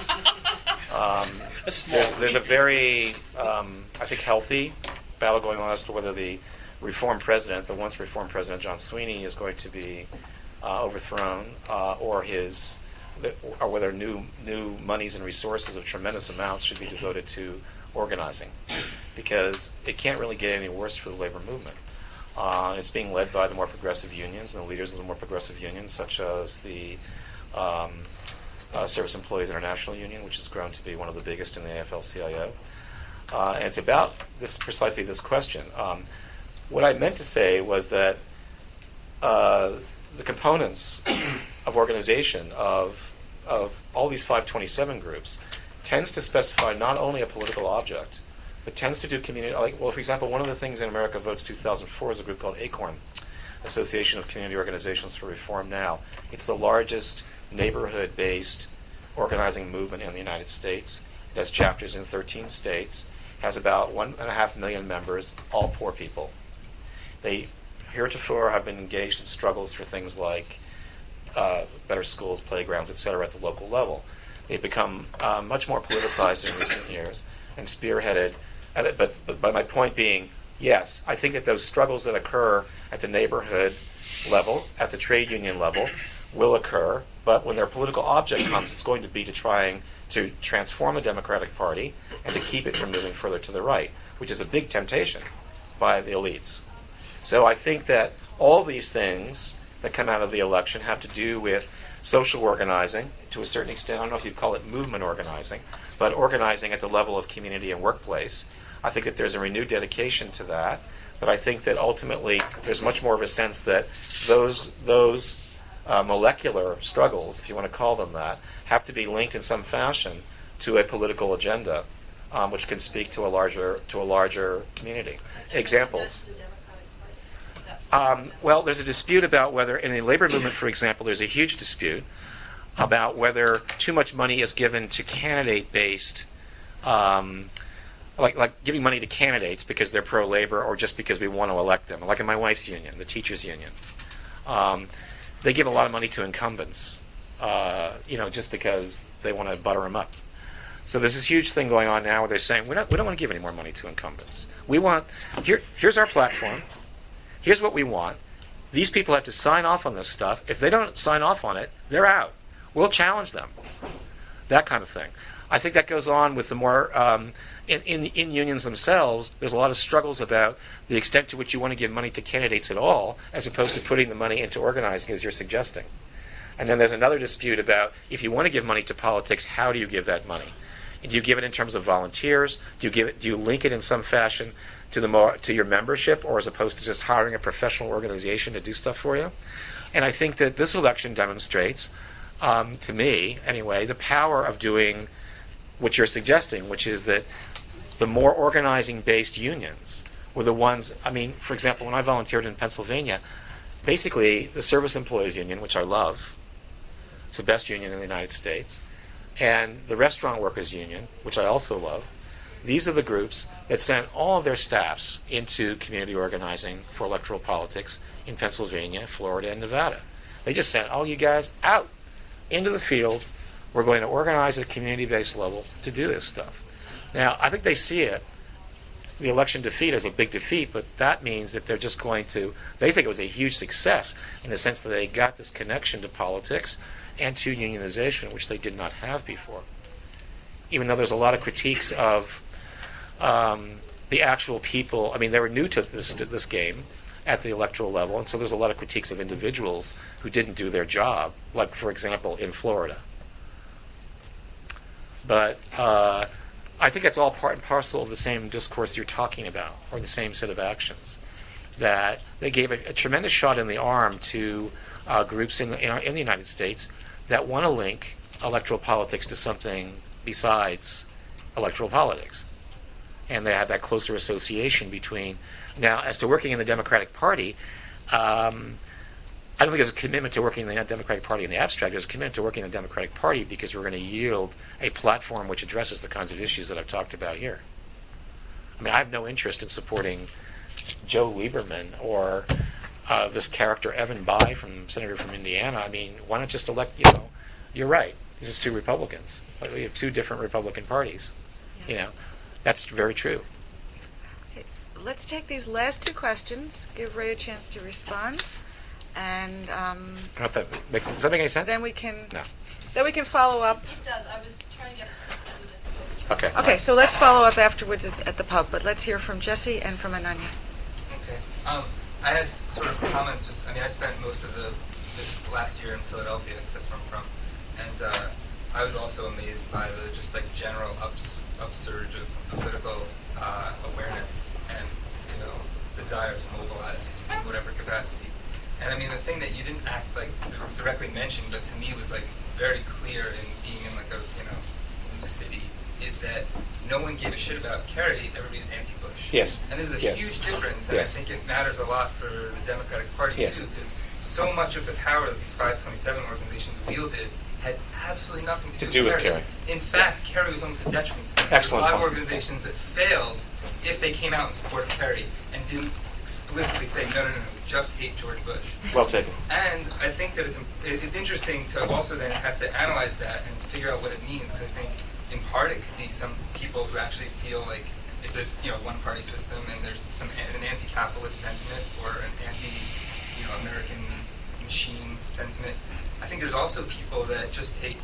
Speaker 2: There's a very, I think, healthy battle going on as to whether the once reformed president, John Sweeney, is going to be overthrown, or whether new monies and resources of tremendous amounts should be devoted to organizing, because it can't really get any worse for the labor movement. It's being led by the more progressive unions and the leaders of the more progressive unions, such as the Service Employees International Union, which has grown to be one of the biggest in the AFL-CIO. and it's about precisely this question. What I meant to say was that the components of organization of all these 527 groups tends to specify not only a political object, but tends to do community. For example, one of the things in America Votes 2004 is a group called ACORN, Association of Community Organizations for Reform Now. It's the largest neighborhood-based organizing movement in the United States. It has chapters in 13 states, has about 1.5 million members, all poor people. They heretofore have been engaged in struggles for things like better schools, playgrounds, etc. at the local level. They've become much more politicized in recent years and spearheaded. But my point being, yes, I think that those struggles that occur at the neighborhood level, at the trade union level, will occur. But when their political object comes, it's going to be trying to transform the Democratic Party and to keep it from moving further to the right, which is a big temptation by the elites. So I think that all these things that come out of the election have to do with social organizing to a certain extent. I don't know if you'd call it movement organizing, but organizing at the level of community and workplace. I think that there's a renewed dedication to that, but I think that ultimately there's much more of a sense that those molecular struggles, if you want to call them that, have to be linked in some fashion to a political agenda, which can speak to a larger community. Examples. Well, there's a dispute about whether, in the labor movement, for example, there's a huge dispute about whether too much money is given to candidate-based, like giving money to candidates because they're pro-labor or just because we want to elect them. Like in my wife's union, the teachers' union, they give a lot of money to incumbents, just because they want to butter them up. So there's this huge thing going on now where they're saying we don't want to give any more money to incumbents. We want here's our platform. Here's what we want. These people have to sign off on this stuff. If they don't sign off on it, they're out. We'll challenge them. That kind of thing. I think that goes on with the more in unions themselves. There's a lot of struggles about the extent to which you want to give money to candidates at all, as opposed to putting the money into organizing, as you're suggesting. And then there's another dispute about if you want to give money to politics, how do you give that money? Do you give it in terms of volunteers? Do you link it in some fashion to your membership, or as opposed to just hiring a professional organization to do stuff for you? And I think that this election demonstrates, to me anyway, the power of doing what you're suggesting, which is that the more organizing-based unions were the ones. I mean, for example, when I volunteered in Pennsylvania, basically the Service Employees Union, which I love, it's the best union in the United States, and the Restaurant Workers Union, which I also love. These are the groups that sent all of their staffs into community organizing for electoral politics in Pennsylvania, Florida, and Nevada. They just sent all you guys out into the field. We're going to organize at a community-based level to do this stuff. Now, I think they see the election defeat as a big defeat, but that means that they're just going to, they think it was a huge success in the sense that they got this connection to politics and to unionization, which they did not have before. Even though there's a lot of critiques of the actual people. I mean, they were new to this game at the electoral level, and so there's a lot of critiques of individuals who didn't do their job, like, for example, in Florida. But I think that's all part and parcel of the same discourse you're talking about, or the same set of actions, that they gave a tremendous shot in the arm to groups in the United States that want to link electoral politics to something besides electoral politics. And they have that closer association between. Now, as to working in the Democratic Party, I don't think there's a commitment to working in the Democratic Party in the abstract. There's a commitment to working in the Democratic Party because we're going to yield a platform which addresses the kinds of issues that I've talked about here. I mean, I have no interest in supporting Joe Lieberman or this character Evan Bayh, senator from Indiana. I mean, why not just elect, you're right. This is two Republicans. We have two different Republican parties. That's very true.
Speaker 1: Okay, let's take these last two questions, give Ray a chance to respond, and
Speaker 2: I don't know if that makes sense. Does that make any sense?
Speaker 1: Then we can
Speaker 2: No.
Speaker 1: Then we can follow up.
Speaker 8: It does. I was trying to get to this.
Speaker 2: Okay.
Speaker 1: So let's follow up afterwards at the pub, but let's hear from Jesse and from Ananya.
Speaker 10: Okay. I had sort of comments. I spent most of this last year in Philadelphia, because that's where I'm from, and I was also amazed by the just like general upsurge of political awareness and desire to mobilize in whatever capacity. And I mean, the thing that you didn't act like directly mention, but to me was like very clear in being in like a blue city, is that no one gave a shit about Kerry. Everybody's anti-Bush.
Speaker 2: Yes.
Speaker 10: And this is a
Speaker 2: Yes.
Speaker 10: huge difference, and
Speaker 2: Yes.
Speaker 10: I think it matters a lot for the Democratic Party
Speaker 2: Yes.
Speaker 10: too, because so much of the power that these 527 organizations wielded had absolutely nothing to
Speaker 2: do with Kerry.
Speaker 10: In fact, Kerry was almost a detriment to them.
Speaker 2: Excellent
Speaker 10: There's a lot of
Speaker 2: point.
Speaker 10: organizations that failed if they came out in support of Kerry and didn't explicitly say, no, we just hate George Bush.
Speaker 2: Well taken.
Speaker 10: And I think that it's interesting to also then have to analyze that and figure out what it means, because I think in part it could be some people who actually feel like it's a one-party system and there's an anti-capitalist sentiment or an anti-American machine sentiment. I think there's also people that just take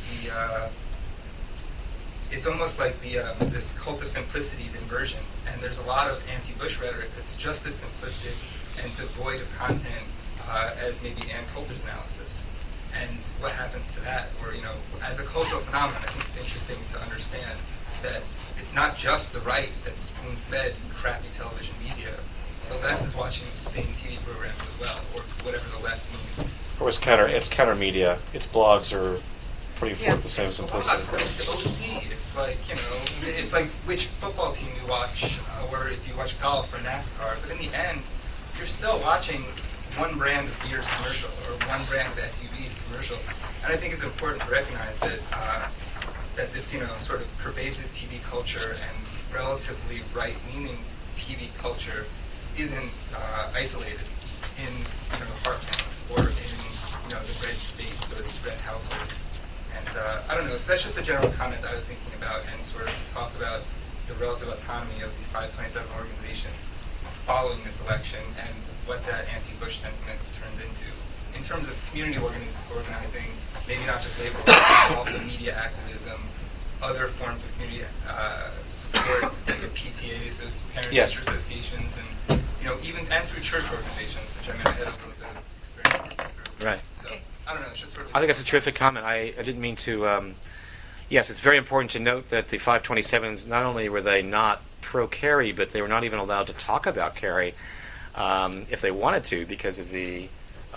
Speaker 10: it's almost like this cult of simplicity's inversion, and there's a lot of anti-Bush rhetoric that's just as simplistic and devoid of content as maybe Ann Coulter's analysis. And what happens to that? Or, as a cultural phenomenon, I think it's interesting to understand that it's not just the right that's spoon-fed crappy television media. The left is watching the same TV programs as well, or whatever the left means.
Speaker 2: Or it's counter media. Its blogs are putting forth the same
Speaker 10: It's
Speaker 2: simplicity.
Speaker 10: the OC. It's like, it's like which football team you watch, or if you watch golf or NASCAR. But in the end, you're still watching one brand of beer's commercial or one brand of SUV's commercial. And I think it's important to recognize that that this, sort of pervasive TV culture and relatively right-leaning TV culture isn't isolated in the heartland or in the red states or these red households. And I don't know, so that's just a general comment that I was thinking about, and sort of to talk about the relative autonomy of these 527 organizations following this election and what that anti-Bush sentiment turns into. In terms of community organizing, maybe not just labor, but also media activism, other forms of community support, like the PTAs, those parent-teacher associations, and even through church organizations, which I had a little bit of experience through.
Speaker 2: Right.
Speaker 10: So I don't know. It's just sort of.
Speaker 2: I think that's a terrific comment. I didn't mean to. Yes, it's very important to note that the 527s, not only were they not pro-Kerry, but they were not even allowed to talk about Kerry if they wanted to, because of the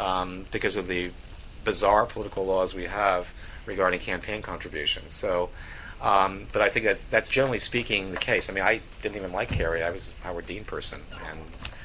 Speaker 2: bizarre political laws we have regarding campaign contributions. So, but I think that's generally speaking the case. I mean, I didn't even like Kerry. I was a Howard Dean person, and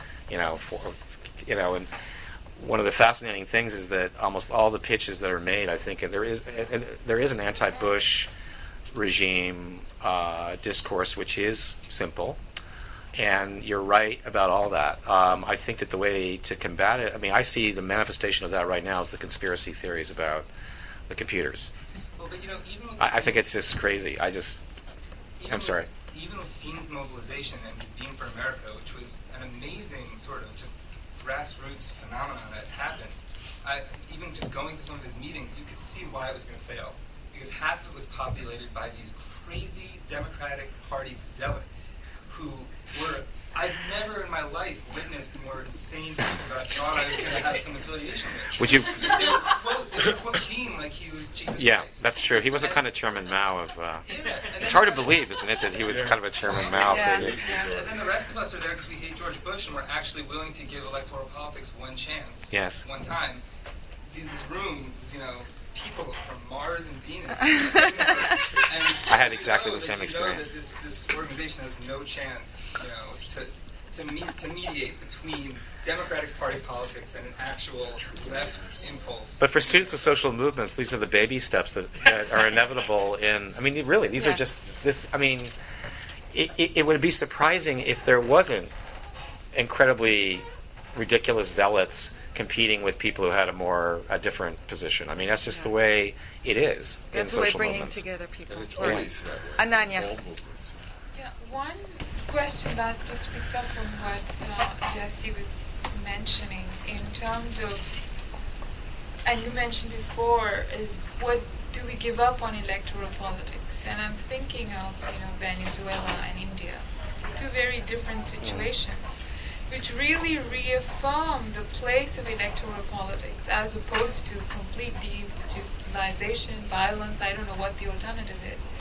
Speaker 2: and one of the fascinating things is that almost all the pitches that are made, I think, there is an anti-Bush regime discourse which is simple, and you're right about all that. I think that the way to combat it, I mean, I see the manifestation of that right now as the conspiracy theories about the computers.
Speaker 10: Well, but even with
Speaker 2: I think it's just crazy. I'm sorry.
Speaker 10: Even with Dean's mobilization and his Dean for America, which was an amazing sort of just grassroots phenomenon that happened, even just going to some of his meetings, you could see why it was going to fail. Because half of it was populated by these crazy Democratic Party zealots who were, I've never in my life witnessed more insane people that I thought I was going to have some affiliation with.
Speaker 2: Would you?
Speaker 10: They would quote Dean like he was Jesus
Speaker 2: Yeah,
Speaker 10: Christ.
Speaker 2: that's true. He was a kind of Chairman Mao of.
Speaker 10: And
Speaker 2: It's
Speaker 10: then-
Speaker 2: hard to believe, isn't it, that he was kind of a Chairman Mao?
Speaker 1: Yeah.
Speaker 2: figure.
Speaker 10: And then the rest of us are there because we hate George Bush and we're actually willing to give electoral politics one chance.
Speaker 2: Yes.
Speaker 10: One time. This room, people from Mars and Venus.
Speaker 2: I had exactly the same experience.
Speaker 10: That this organization has no chance, to mediate between Democratic Party politics and an actual left impulse.
Speaker 2: But for students of social movements, these are the baby steps that are inevitable in. I mean, really, these are just this. I mean, it would be surprising if there wasn't incredibly ridiculous zealots competing with people who had a different position. I mean, that's just the way it is.
Speaker 1: That's
Speaker 2: in
Speaker 1: the way
Speaker 2: social
Speaker 1: bringing
Speaker 2: movements.
Speaker 1: together people.
Speaker 11: And it's always that way.
Speaker 1: Ananya.
Speaker 11: All movements.
Speaker 12: Yeah, one question that just picks up from what Jesse was mentioning in terms of, and you mentioned before, is what do we give up on electoral politics? And I'm thinking of, Venezuela and India, two very different situations, which really reaffirm the place of electoral politics as opposed to complete deinstitutionalization, violence, I don't know what the alternative is.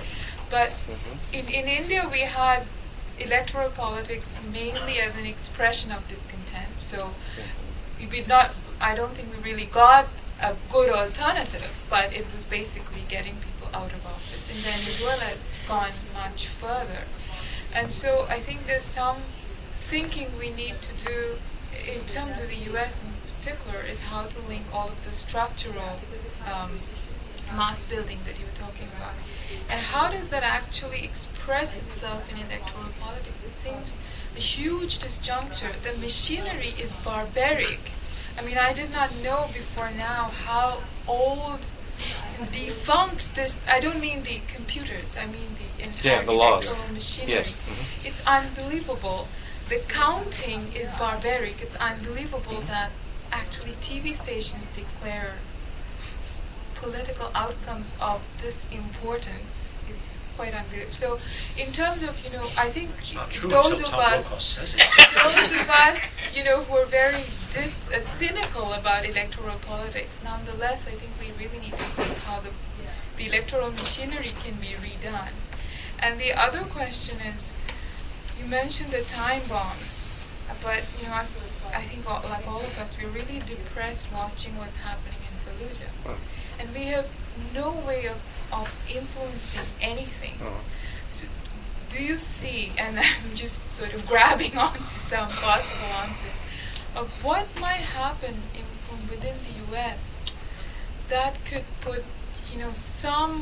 Speaker 12: But in India, we had electoral politics mainly as an expression of discontent. So I don't think we really got a good alternative, but it was basically getting people out of office. In Venezuela, it's gone much further. And so I think there's some thinking we need to do in terms of the U.S. in particular, is how to link all of the structural mass building that you were talking about. And how does that actually express itself in electoral politics? It seems a huge disjuncture. The machinery is barbaric. I mean, I did not know before now how old, defunct this. I don't mean the computers. I mean the entire
Speaker 2: the laws.
Speaker 12: electoral machinery.
Speaker 2: Yes.
Speaker 12: It's unbelievable. The counting is barbaric. It's unbelievable that actually TV stations declare political outcomes of this importance. It's quite unbelievable. So, in terms of, I think those of us, who are very cynical about electoral politics, nonetheless, I think we really need to think how the electoral machinery can be redone. And the other question is, you mentioned the time bombs, but I think like all of us, we're really depressed watching what's happening in Fallujah. And we have no way of influencing anything. So do you see, and I'm just sort of grabbing onto some possible answers, of what might happen from within the U.S. that could put, some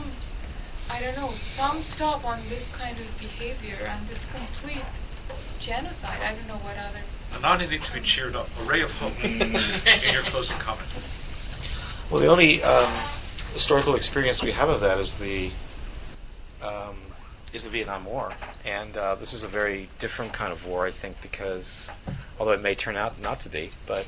Speaker 12: stop on this kind of behavior and this complete genocide. I don't know what other...
Speaker 3: Not needing to be cheered up. A ray of hope in your closing comment.
Speaker 2: Well, the only historical experience we have of that is the Vietnam War, and this is a very different kind of war, I think, because although it may turn out not to be, but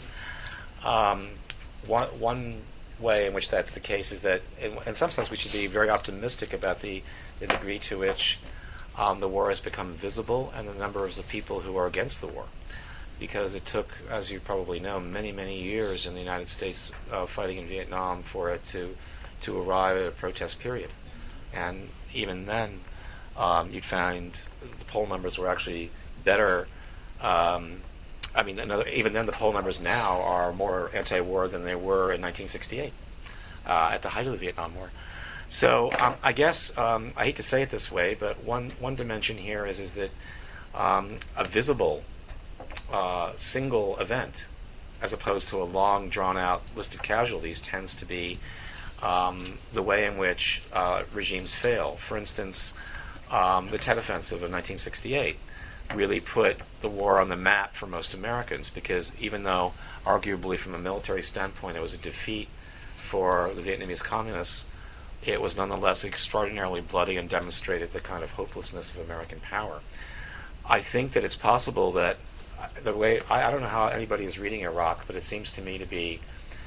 Speaker 2: one way in which that's the case is that, in some sense, we should be very optimistic about the degree to which the war has become visible and the numbers of people who are against the war. Because it took, as you probably know, many, many years in the United States fighting in Vietnam for it to arrive at a protest period. And even then, you'd find the poll numbers were actually better. Even then, the poll numbers now are more anti-war than they were in 1968, at the height of the Vietnam War. So I guess, I hate to say it this way, but one dimension here is that a visible single event, as opposed to a long, drawn-out list of casualties, tends to be the way in which regimes fail. For instance, the Tet Offensive of 1968 really put the war on the map for most Americans, because even though, arguably from a military standpoint, it was a defeat for the Vietnamese communists, it was nonetheless extraordinarily bloody and demonstrated the kind of hopelessness of American power. I think that it's possible that the way, I don't know how anybody is reading Iraq, but it seems to me to be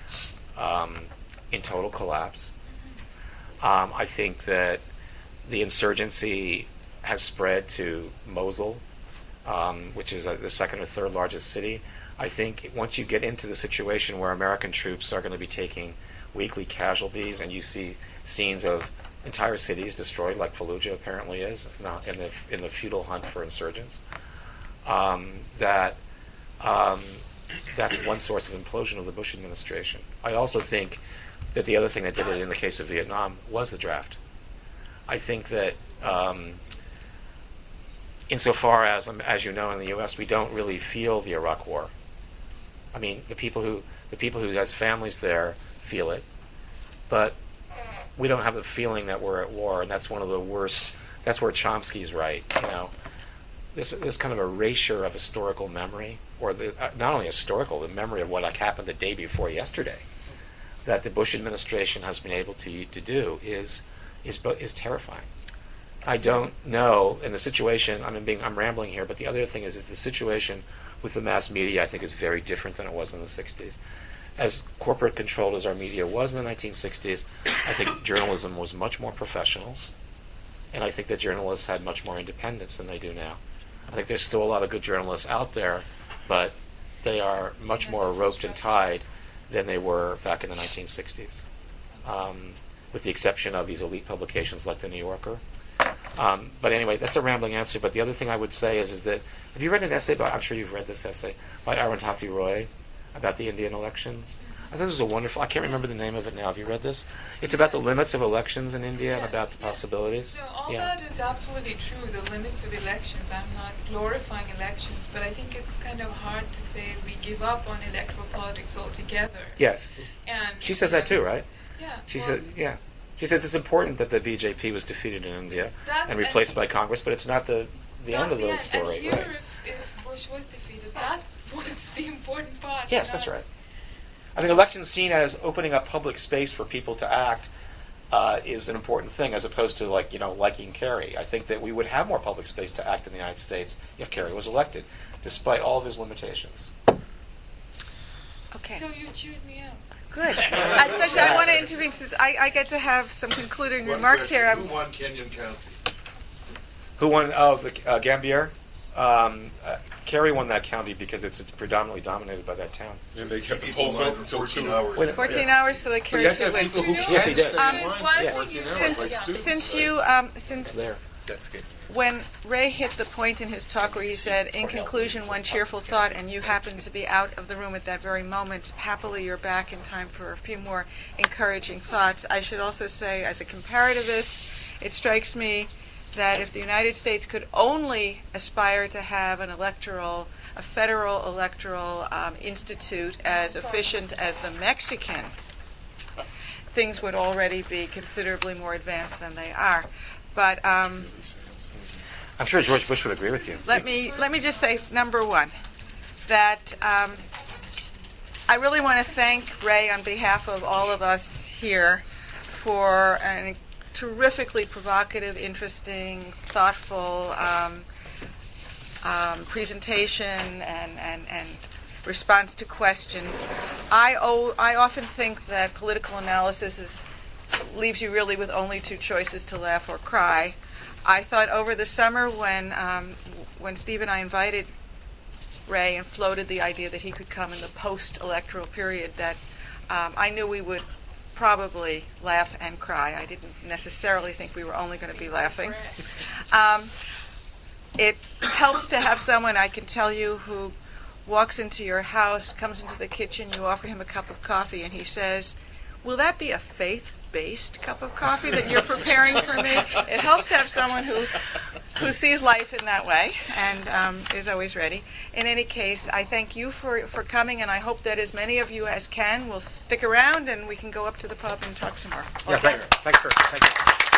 Speaker 2: in total collapse. I think that the insurgency has spread to Mosul, which is the second or third largest city. I think once you get into the situation where American troops are going to be taking weekly casualties, and you see scenes of entire cities destroyed, like Fallujah apparently is, in the futile hunt for insurgents, that's one source of implosion of the Bush administration. I also think that the other thing that did it in the case of Vietnam was the draft. I think that insofar as you know, in the U.S., we don't really feel the Iraq War. I mean, the people who has families there feel it, but we don't have the feeling that we're at war, and that's one of the worst. That's where Chomsky's right. This kind of erasure of historical memory, or not only historical, the memory of what happened the day before yesterday, that the Bush administration has been able to do is terrifying. I don't know in the situation. I'm rambling here, but the other thing is that the situation with the mass media, I think, is very different than it was in the 60s. As corporate controlled as our media was in the 1960s, I think journalism was much more professional, and I think that journalists had much more independence than they do now. I think there's still a lot of good journalists out there, but they are much more roped and tied than they were back in the 1960s, with the exception of these elite publications like The New Yorker. But anyway, that's a rambling answer. But the other thing I would say is that, have you read an essay I'm sure you've read this essay, by Arundhati Roy about the Indian elections? I thought it was a wonderful, I can't remember the name of it now. Have you read this? It's about the limits of elections in India and about the possibilities.
Speaker 12: No, all that is absolutely true, the limits of elections. I'm not glorifying elections, but I think it's kind of hard to say we give up on electoral politics altogether.
Speaker 2: Yes.
Speaker 12: And
Speaker 2: She says that too, right?
Speaker 12: Yeah.
Speaker 2: She said, yeah. She says it's important that the BJP was defeated in India and replaced by Congress, but it's not the end of the story.
Speaker 12: And here,
Speaker 2: right.
Speaker 12: if Bush was defeated, that was the important part.
Speaker 2: Yes, that's right. I think elections seen as opening up public space for people to act is an important thing, as opposed to liking Kerry. I think that we would have more public space to act in the United States if Kerry was elected, despite all of his limitations.
Speaker 1: Okay.
Speaker 12: So you cheered me up.
Speaker 1: Good. Especially, I want to intervene since I get to have some concluding remarks here.
Speaker 11: Who won Kenyon County?
Speaker 2: Who won? Oh, Gambier. Kerry won that county because it's predominantly dominated by that town.
Speaker 11: And they kept the polls open until 2 hours.
Speaker 1: 14 hours, so they Kerry could win.
Speaker 2: Yes, he did.
Speaker 11: 14 hours, like students.
Speaker 1: Since
Speaker 2: There. That's good.
Speaker 1: when Ray hit the point in his talk where he said, in conclusion, one cheerful thought, and you happened to be out of the room at that very moment, happily you're back in time for a few more encouraging thoughts. I should also say, as a comparativist, it strikes me that if the United States could only aspire to have a federal electoral institute as efficient as the Mexican, things would already be considerably more advanced than they are. But
Speaker 2: I'm sure George Bush would agree with you.
Speaker 1: let me just say, number one, that I really want to thank Ray on behalf of all of us here for an terrifically provocative, interesting, thoughtful presentation and response to questions. I often think that political analysis leaves you really with only two choices, to laugh or cry. I thought over the summer when Steve and I invited Ray and floated the idea that he could come in the post-electoral period, that I knew we would probably laugh and cry. I didn't necessarily think we were only going to be laughing. It helps to have someone, I can tell you, who walks into your house, comes into the kitchen, you offer him a cup of coffee, and he says, "Will that be a faith-based cup of coffee that you're preparing for me?" It helps to have someone who sees life in that way and is always ready. In any case, I thank you for coming, and I hope that as many of you as can will stick around and we can go up to the pub and talk some more.
Speaker 2: Yeah, thanks. Thank you.